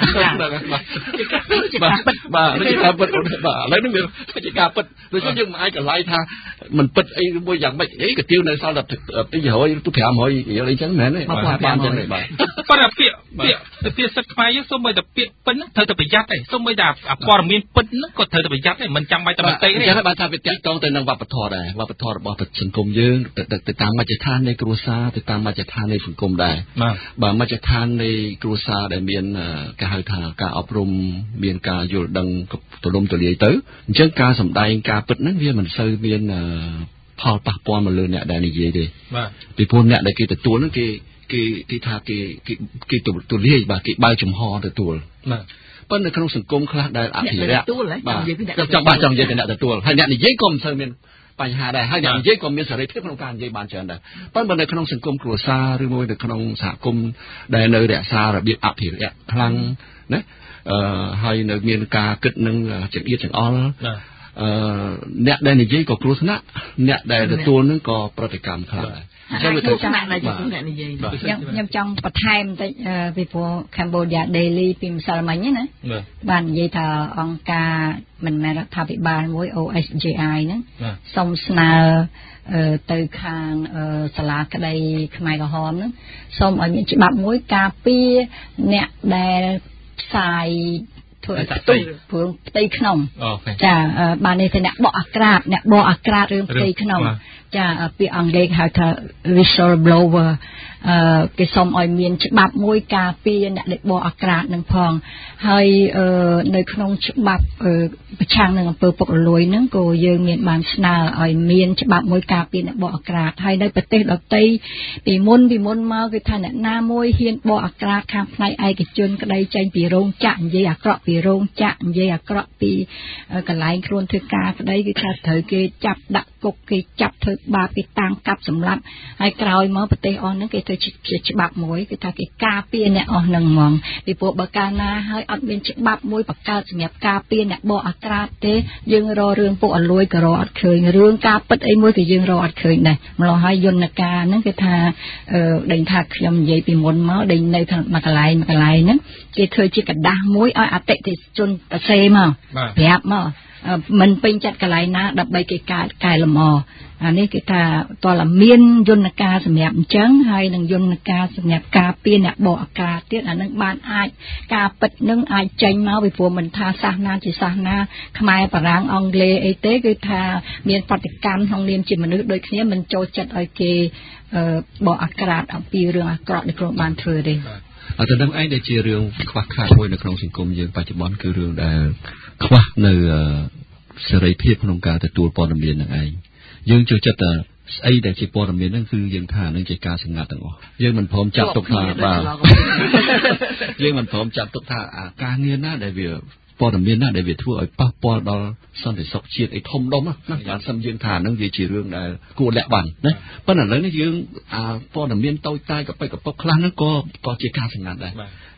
បាទបាទនេះការពិតបាទឥឡូវនេះវាជាការពិតដូច្នេះយើងមិនអាចកន្លែងថាមិនពិតអីមួយយ៉ាងម៉េចអីកាទៀវនៅសល់តែtwo hundredទៅfive hundរៀលអីចឹងមែនទេបានចឹងទេបាទប៉ុន្តែពាក្យពាក្យទៅពាក្យសិទ្ធិខ្មែរយើងសូម្បីតែពាក្យពិនត្រូវតែប្រយ័ត្នដែរសូម្បីតែព័ត៌មានពិតហ្នឹងក៏ត្រូវតែប្រយ័ត្នដែរមិនចាំបាច់តែមតិទេអញ្ចឹងបានថាវាតាក់ទងទៅនឹងវប្បធម៌ដែរវប្បធម៌របស់សង្គមយើងទៅតាមមជ្ឈដ្ឋាននៃគ្រួសារទៅតាមមជ្ឈដ្ឋាននៃសង្គមដែរបាទមជ្ឈដ្ឋាននៃគ្រួសារដែលមានគេហៅថាការអប់រំមានការយល់ដឹងទូលំទូលាយទៅអញ្ចឹងការសម្ដែងការពិតហ្នឹងវាមិនសូវមានផលប៉ះពាល់មកលើអ្នកដែលនិយាយទេបាទពីព្រោះអ្នកដែលគេទទួលហ្នឹងគេគេគេថាគេគេទូលាយបាទគេបើកចំហទទួលបាទប៉ុន្តែក្នុងសង្គមខ្លះដែលអភិរក្សបាទចង់បាទចង់និយាយពីអ្នកទទួលហើយអ្នកនិយាយក៏មិនសូវមានបញ្ហាដែរហើយអ្នកនិយាយក៏មានសេរីភាពក្នុងការនិយាយបានច្រើនដែរប៉ុន្តែនៅក្នុងសង្គមគ្រួសារឬមួយនៅក្នុងសហគមន៍ដែលនៅរក្សារបៀបអភិរក្សខ្លាំងណាអឺហើយនៅមានការគិតនឹងចង្អៀតចង្អល់អឺអ្នកដែលនិយាយក៏គ្រោះថ្នាក់អ្នកដែលទទួលនឹងក៏ប្រតិកម្មខ្លះដែរអញ្ចឹងវាចំណាក់ដែលជំនួសអ្នកនិយាយខ្ញុំចង់បន្ថែមបន្តិចពីព្រោះ Cambodia Daily ពីម្សិលមិញណាបាននិយាយថាអង្គការមិនមែនរដ្ឋាភិបាលមួយ O S J I ហ្នឹងសូមស្នើទៅខាងសាលាក្តីខ្មែរក្រហមហ្នឹងសូមឲ្យមានច្បាប់មួយការពារអ្នកដែលផ្សាយធ្វើឲ្យផ្ទុយព្រោះផ្ទៃក្នុងចាបាននេះទៅអ្នកបកអាក្រាតអ្នកបកអាក្រាតរឿងផ្ទៃក្នុងចាពាក្យអង់គ្លេសហៅថា whistleblower អឺគេសុំឲ្យមានច្បាប់មួយការពារអ្នកដែលបកអាក្រាតនឹងផងហើយនៅក្នុងច្បាប់ប្រឆាំងនឹងអំពើពុករលួយហ្នឹងក៏យើងមានបានស្នើឲ្យមានច្បាប់មួយការពារអ្នកបកអាក្រាតហើយនៅប្រទេសដទៃពីមុនពីមុនមកគឺថាអ្នកណាមួយហ៊ានបកអាក្រាតខាងផ្នែកឯកជនក្តីចេញពីរោងចក្រនិយាយអាក្រក់ពីរោងចក្រនិយាយអាក្រក់ពីកន្លែងខ្លួនធ្វើការក្តីគឺថាត្រូវគេចាប់ដាក់គុកគេចាប់ធ្វើបាបគេតាមកាប់សម្លាប់ហើយក្រោយមកប្រទេសអស់ហ្នឹងគេធ្វើជាច្បាប់មួយគឺថាគេការពារអ្នកអស់ហ្នឹងហ្មងពីព្រោះបើកាលណាហើយអត់មានច្បាប់មួយបង្កើតសម្រាប់ការពារអ្នកបកអាក្រាតទេយើងរករឿងពុករលួយក៏រកអត់ឃើញរឿងការពិតអីមួយក៏យើងរកអត់ឃើញដែរម្ល៉េះហើយយន្តការហ្នឹងគឺថាដេញថាខ្ញុំនិយាយពីមុនមកដេញនៅថាមួយកន្លែងមួយកន្លែងហ្នឹងគេធ្វើជាกระดาษមួយឲ្យអតិថិជនសរសេរមកប្រាប់មកមិនពេញចិត្តកន្លែងណាដើម្បីគេកែកែលម្អអានេះគេថាតើមានយន្តការសម្រាប់អញ្ចឹងហើយនឹងយន្តការសម្រាប់ការពារអ្នកបកអាក្រាតទៀតអានឹងបានអាចការពិតនឹងអាចចេញមកពីព្រោះមិនថាសាសនាជាសាសនាខ្មែរបារាំងអង់គ្លេសអីទេគឺថាមានប្រតិកម្មក្នុងនាមជាមនុស្សដូចគ្នាមិនចូលចិត្តឲ្យគេបកអាក្រាតអំពីរឿងអាក្រក់ដែលខ្លួនបានធ្វើទេអត់ទៅនឹងឯងដែលជារឿងខ្វះខាតមួយនៅក្នុងសង្គមយើងបច្ចុប្បន្នគឺរឿងដែលខ្វះនៅសេរីភាពក្នុងការទទួលព័ត៌មាននឹងឯងយើងចូលចិត្តតែស្អីដែលជាព័ត៌មានហ្នឹងគឺយើងថានឹងជាការសម្ងាត់ទាំងអស់យើងមិនព្រមចាត់ទុកថាបាទយើងមិនព្រមចាត់ទុកថាអាការងារណាដែលវាព័ត៌មានណាដែលវាធ្វើឲ្យប៉ះពាល់ដល់សន្តិសុខជាតិអីធំដុំណាយ៉ាងសឹមយើងថាហ្នឹងវាជារឿងដែលគួរលាក់បាំងណាប៉ុន្តែឥឡូវនេះយើងអាព័ត៌មានតូចតាចកប៉ិចកប៉ុកខ្លះហ្នឹងក៏ក៏ជាការសម្ងាត់ដែរហ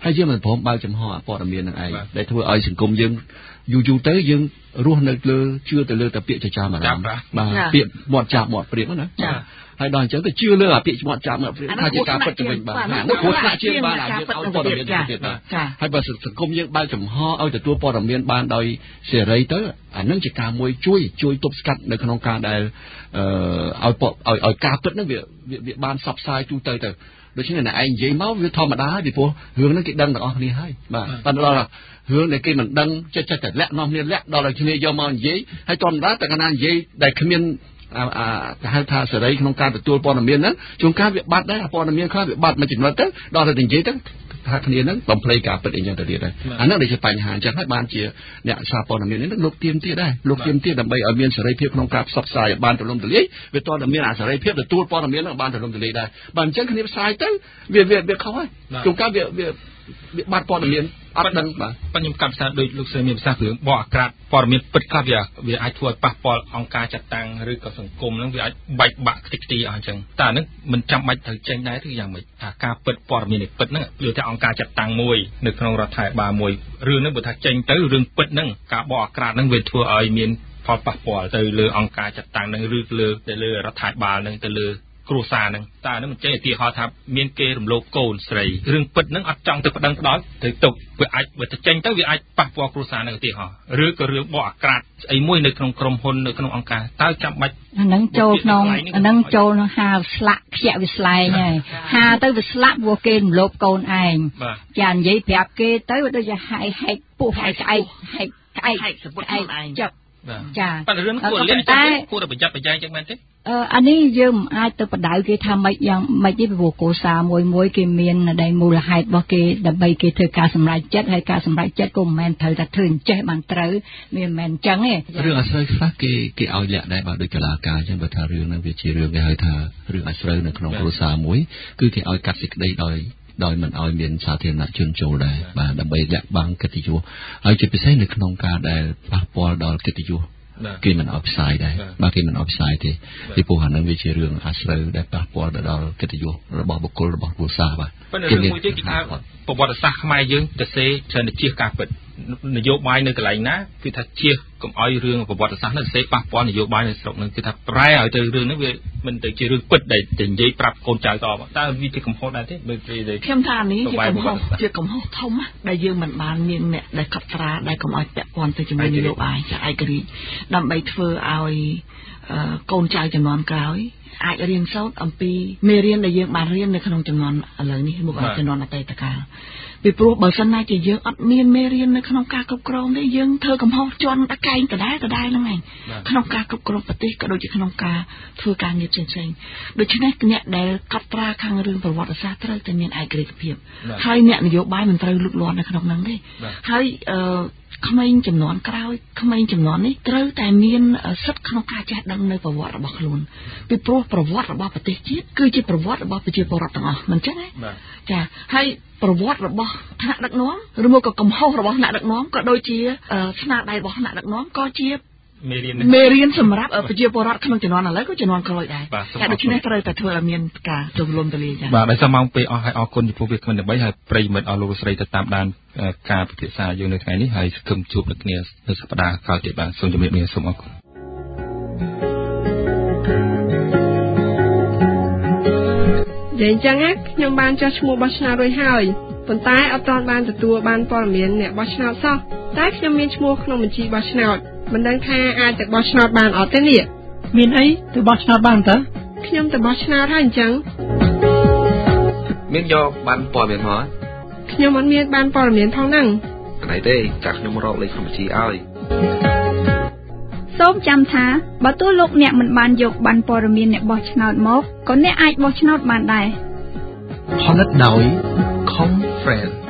ហើយយើងមិនព្រមបើកចំហព័ត៌មាននឹងឯងដែលធ្វើឲ្យសង្គមយើងយូរយូរទៅយើងរស់នៅលើជឿទៅលើតែពាក្យចចាមអារម្មណ៍បាទពាក្យមាត់ចាប់មាត់ព្រៀបណាហើយដល់អញ្ចឹងទៅជឿលើអាពាក្យមាត់ចាប់មាត់ព្រៀបថាជាការពិតទៅវិញបាទនោះព្រោះថ្នាក់ជាងបានឲ្យយើងឲ្យព័ត៌មានទៀតបាទហើយបើសង្គមយើងបើកចំហឲ្យទទួលព័ត៌មានបានដោយសេរីទៅអានឹងជាការមួយជួយជួយទប់ស្កាត់នៅក្នុងការដែលអឺឲ្យឲ្យឲ្យការពិតហ្នឹងវាវាបានផ្សព្វផ្សាយទូទៅទៅដូច្នេះអ្នកឯងនិយាយមកវាធម្មតាហើយពីព្រោះរឿងហ្នឹងគេដឹងទាំងអស់គ្នាហើយបាទប៉ុន្តែដល់រឿងដែលគេមិនដឹងចិត្តចិត្តតែលាក់នាំគ្នាលាក់ដល់ឲ្យគ្នាយកមកនិយាយហើយធម្មតាតែកណានិយាយដែលគ្មានអាគេហៅថាសេរីក្នុងការទទួលព័ត៌មានហ្នឹងជួនកាលវាបាត់ដែរព័ត៌មានខ្លះវាបាត់មួយចំណុចទៅដល់តែនិយាយទៅថាគ្នាហ្នឹងបំភ្លៃការពិតអីចឹងទៅទៀតដែរអាហ្នឹងដែលជាបញ្ហាអញ្ចឹងហើយបានជាអ្នកសារព័ត៌មាននេះលោកទៀមទៀតដែរលោកទៀមទៀតដើម្បីឲ្យមានសេរីភាពក្នុងការផ្សព្វផ្សាយឲ្យបានទូលំទូលាយវាតតែមានអាសេរីភាពទទួលព័ត៌មានហ្នឹងបានទូលំទូលាយដែរបើអញ្ចឹងគ្នាផ្សាយទៅវាវាវាខុសហើយជួនកាលវាវាវាបាត់ព័ត៌មានអត់ដឹងបាទបញ្ខ្ញុំកម្មសាដូចលោកស្រីមានប្រសាសន៍រឿងបកអាក្រាតព័ត៌មានពិតខ្លះវាវាអាចធ្វើឲ្យប៉ះពាល់អង្គការចាត់តាំងឬក៏សង្គមហ្នឹងវាអាចបែកបាក់ខ្ទេចខ្ទីអស់អញ្ចឹងតែអាហ្នឹងមិនចាំបាច់ត្រូវចេញដែរឬយ៉ាងម៉េចថាការពិតព័ត៌មាននេះពិតហ្នឹងវាថាអង្គការចាត់តាំងមួយនៅក្នុងរដ្ឋាភិបាលមួយរឿងហ្នឹងបើថាចេញទៅរឿងពិតហ្នឹងការបកអាក្រាតហ្នឹងវាធ្វើឲ្យមានផលប៉ះពាល់ទៅលើអង្គការចាត់តាំងហ្នឹងឬលើទៅលើរដ្ឋាភិបាលហ្នឹងទៅលើគ្រួសារហ្នឹងតើហ្នឹងមិនចេះឧទាហរណ៍ថាមានគេរំលោភកូនស្រីរឿងពិតហ្នឹងអត់ចង់ទៅប្តឹងផ្ដាល់ទៅទុកវាអាចបើទៅចេញទៅវាអាចប៉ះពាល់គ្រួសារហ្នឹងឧទាហរណ៍ឬក៏រឿងបកអាក្រាតស្អីមួយនៅក្នុងក្រុមហ៊ុននៅក្នុងអង្គការតើចាំបាច់អាហ្នឹងចូលក្នុងអាហ្នឹងចូលក្នុងហាស្លាក់ខ្ជាក់វាស្លែងហើយហាទៅវាស្លាក់ព្រោះគេរំលោភកូនឯងចានិយាយប្រាប់គេទៅដូចជាហែកហែកពោះហែកក្អែកហែកក្អែកហែកសពុតខ្លួនឯងចាប់ចាប៉ុន្តែរឿងគួរលាក់តែគួរតែប្រយ័ត្នប្រយែងចឹងមែនទេអឺអានេះយើងមិនអាចទៅបដៅគេថាម៉េចយ៉ាងម៉េចទេព្រោះកោសាមួយមួយគេមានដែលមូលហេតុរបស់គេដើម្បីគេធ្វើការសម្រេចចិត្តហើយការសម្រេចចិត្តក៏មិនមែនត្រូវតែធ្វើអញ្ចេះបានត្រូវវាមិនមែនអញ្ចឹងទេរឿងអាស្រូវខ្លះគេគេឲ្យលាក់ដែរបើដូចកលាការអញ្ចឹងបើថារឿងហ្នឹងវាជារឿងគេហៅថារឿងអាស្រូវនៅក្នុងគ្រួសារមួយគឺគេឲ្យកាត់សេចក្តីដោយដោយមិនឲ្យមានសាធារណជនចូលដែរបាទដើម្បីលាក់បាំងកិត្តិយសហើយជាពិសេសនៅក្នុងការដែលប៉ះពាល់ដល់កិត្តិយសគេមិនអបផ្សាយដែរបាទគេមិនអបផ្សាយទេពីព្រោះអានឹងវាជារឿងអាស្រូវដែលប៉ះពាល់ដល់កិត្តិយសរបស់បុគ្គលរបស់គ្រួសារបាទប៉ុន្តែរឿងមួយទៀតគេថាប្រវត្តិសាស្ត្រខ្មែរយើងទៅសេច្រើនតែជៀសការពិតនយោបាយនៅកន្លែងណាគឺថាជៀសកុំឲ្យរឿងប្រវត្តិសាស្ត្រនោះសេប៉ះពាល់នយោបាយនៅស្រុកនោះគឺថាប្រែឲ្យទៅរឿងនោះវាមិនទៅជារឿងពិតដែលនិយាយប្រាប់កូនចៅតបតើវាជាកំហុសដែរទេបើខ្ញុំថានេះជាកំហុសជាកំហុសធំដែលយើងមិនបានមានអ្នកដែលកត់ត្រាដែលកុំឲ្យពាក់ព័ន្ធទៅជាមួយនយោបាយចាឯករាជ្យដើម្បីធ្វើឲ្យកូនចៅចំនួនក្រោយអាចរៀនសូត្រអំពីមេរៀនដែលយើងបានរៀននៅក្នុងចំនួនឥឡូវនេះមកចំនួនអតីតកាលពីព្រោះបើសិនណាជាយើងអត់មានមេរៀននៅក្នុងការគ្រប់គ្រងទេយើងធ្វើកំហុសជន់តកែងដដែលដដែលហ្នឹងឯងក្នុងការគ្រប់គ្រងប្រទេសក៏ដូចជាក្នុងការធ្វើការងារផ្សេងៗដូច្នេះអ្នកដែលកត់ត្រាខាងរឿងប្រវត្តិសាស្ត្រត្រូវតែមានឯករាជ្យភាពហើយអ្នកនយោបាយមិនត្រូវលូកលាន់នៅក្នុងហ្នឹងទេហើយអឺក្មេងចំនួនក្រោយក្មេងចំនួននេះត្រូវតែមានសិទ្ធិក្នុងការចេះដឹងនៅប្រវត្តិរបស់ខ្លួនពីព្រោះប្រវត្តិរបស់ប្រទេសជាតិគឺជាប្រវត្តិរបស់ប្រជាពលរដ្ឋទាំងអស់មិនចឹងទេចាហើយប្រវត្តិរបស់ថ្នាក់ដឹកនាំឬមកក៏កំហុសរបស់ថ្នាក់ដឹកនាំក៏ដូចជាស្នាដៃរបស់ថ្នាក់ដឹកនាំក៏ជាមេរៀនមេរៀនសម្រាប់ប្រជាពលរដ្ឋក្នុងជំនាន់ឥឡូវក៏ជំនាន់ក្រោយដែរតែដូច្នេះត្រូវតែធ្វើឲ្យមានការទូលំទូលាយចា៎បាទដោយសារម៉ោងពេលអស់ហើយអរគុណចំពោះវាគ្មិនដើម្បីឲ្យប្រិយមិត្តអស់លោកស្រីទៅតាមដានការពិភាក្សាយើងនៅថ្ងៃនេះហើយសង្ឃឹមជួបនឹងគ្នានៅសប្តាហ៍ក្រោយទៀតបាទសូមជម្រាបលាសូមអរគុណនិយាយអញ្ចឹងខ្ញុំបានចុះឈ្មោះបោះឆ្នោតរួចហើយប៉ុន្តែអត់ទាន់បានទទួលបានព័ត៌មានអ្នកបោះឆ្នោតសោះតែខ្ញុំមានឈ្មោះក្នុងបញ្ជីបោះឆ្នោតមិនដឹងថាអាចទៅបោះឆ្នោតបានអត់ទេនេះមានអីទៅបោះឆ្នោតបានតើខ្ញុំទៅបោះឆ្នោតហើយអញ្ចឹងមានយកបានព័ត៌មានមកខ្ញុំអត់មានបានព័ត៌មានផងហ្នឹងអីទេចាក់ខ្ញុំរកលេខក្នុងបញ្ជីឲ្យសូមចាំថាបើទោះលោកអ្នកមិនបានយកបានព័ត៌មានអ្នកបោះឆ្នោតមកក៏អ្នកអាចបោះឆ្នោតបានដែរផលិតដោយ Conference